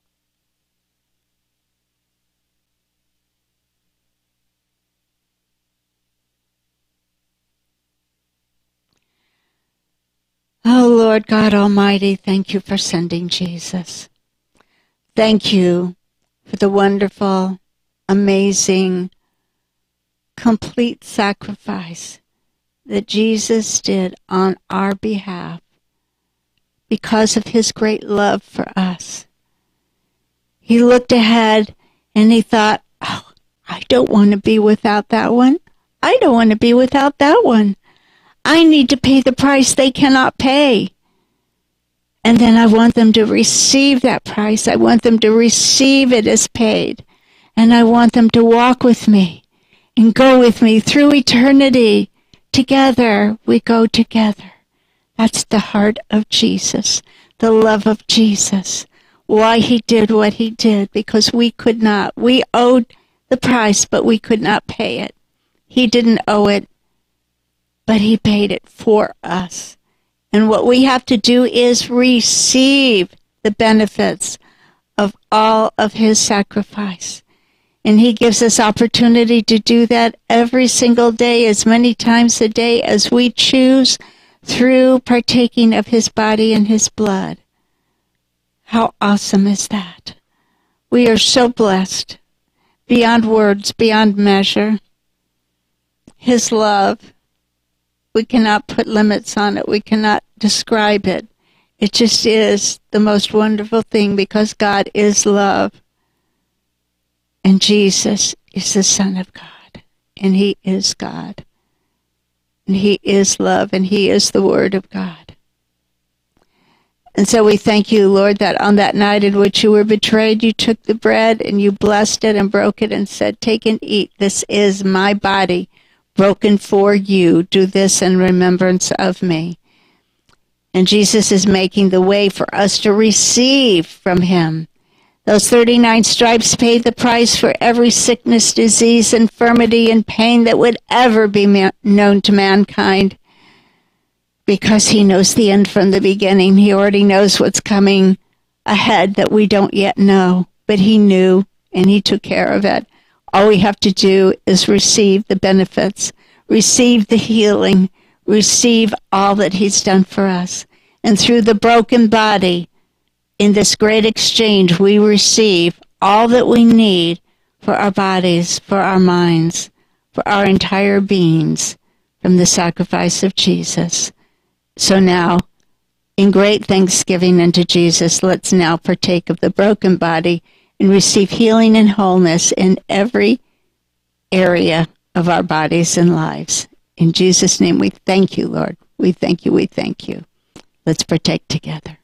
Oh, Lord God Almighty, thank you for sending Jesus. Thank you for the wonderful, amazing, complete sacrifice that Jesus did on our behalf because of his great love for us. He looked ahead and he thought, oh, I don't want to be without that one. I don't want to be without that one. I need to pay the price they cannot pay. And then I want them to receive that price. I want them to receive it as paid. And I want them to walk with me and go with me through eternity. Together, we go together. That's the heart of Jesus, the love of Jesus. Why he did what he did, because we could not. We owed the price, but we could not pay it. He didn't owe it, but he paid it for us. And what we have to do is receive the benefits of all of his sacrifice. And he gives us opportunity to do that every single day, as many times a day as we choose, through partaking of his body and his blood. How awesome is that? We are so blessed, beyond words, beyond measure. His love, we cannot put limits on it. We cannot describe it. It just is the most wonderful thing, because God is love. And Jesus is the Son of God. And he is God. And he is love. And he is the Word of God. And so we thank you, Lord, that on that night in which you were betrayed, you took the bread and you blessed it and broke it and said, take and eat. This is my body, broken for you. Do this in remembrance of me. And Jesus is making the way for us to receive from him. Those thirty-nine stripes paid the price for every sickness, disease, infirmity, and pain that would ever be ma- known to mankind. Because he knows the end from the beginning. He already knows what's coming ahead that we don't yet know. But he knew, and he took care of it. All we have to do is receive the benefits, receive the healing, receive all that he's done for us. And through the broken body, in this great exchange, we receive all that we need for our bodies, for our minds, for our entire beings from the sacrifice of Jesus. So now, in great thanksgiving unto Jesus, let's now partake of the broken body and receive healing and wholeness in every area of our bodies and lives. In Jesus' name, we thank you, Lord. We thank you, we thank you. Let's partake together.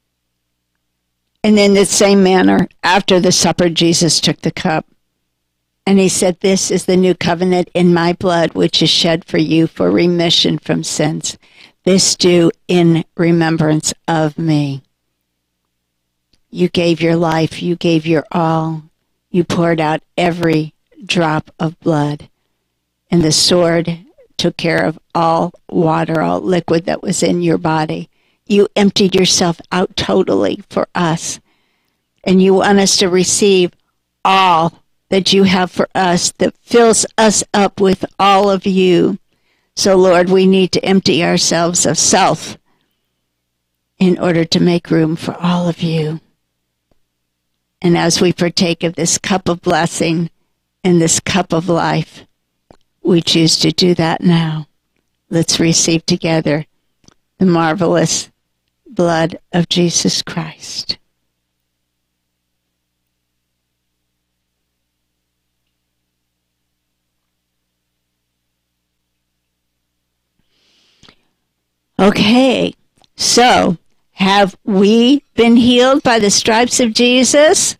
And in the same manner, after the supper, Jesus took the cup. And he said, this is the new covenant in my blood, which is shed for you for remission from sins. This do in remembrance of me. You gave your life. You gave your all. You poured out every drop of blood. And the sword took care of all water, all liquid that was in your body. You emptied yourself out totally for us. And you want us to receive all that you have for us, that fills us up with all of you. So, Lord, we need to empty ourselves of self in order to make room for all of you. And as we partake of this cup of blessing and this cup of life, we choose to do that now. Let's receive together the marvelous blood of Jesus Christ. Okay, so have we been healed by the stripes of Jesus?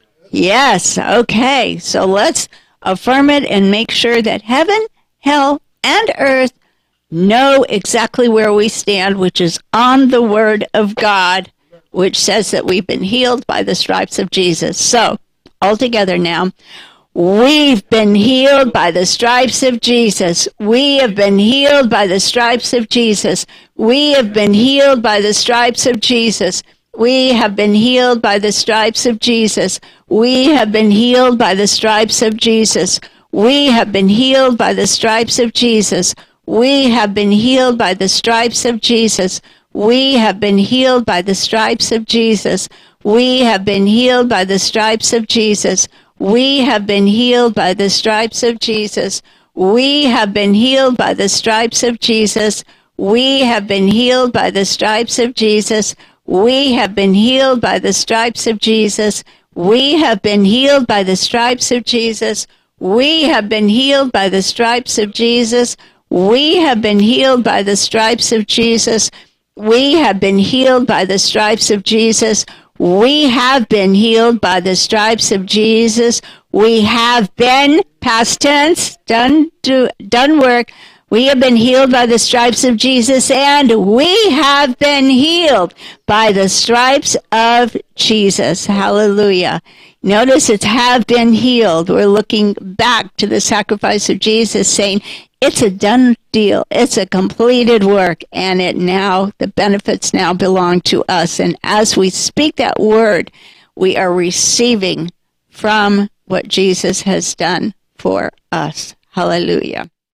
Yes, okay. So let's affirm it and make sure that heaven, hell, and earth know exactly where we stand, which is on the Word of God, which says that we've been healed by the stripes of Jesus. So, all together now. We've been healed by the stripes of Jesus. We have been healed by the stripes of Jesus. We have been healed by the stripes of Jesus. We have been healed by the stripes of Jesus. We have been healed by the stripes of Jesus. We have been healed by the stripes of Jesus. We have been healed by the stripes of Jesus. We have been healed by the stripes of Jesus. We have been healed by the stripes of Jesus. We have been healed by the stripes of Jesus. We have been healed by the stripes of Jesus. We have been healed by the stripes of Jesus. We have been healed by the stripes of Jesus. We have been healed by the stripes of Jesus. We have been healed by the stripes of Jesus. We have been healed by the stripes of Jesus. We have been healed by the stripes of Jesus. We have been healed by the stripes of Jesus. We have been, past tense, done do, done work. We have been healed by the stripes of Jesus, and we have been healed by the stripes of Jesus. Hallelujah. Notice it's have been healed. We're looking back to the sacrifice of Jesus, saying it's a done deal. It's a completed work, and it now, the benefits now belong to us. And as we speak that word, we are receiving from what Jesus has done for us. Hallelujah.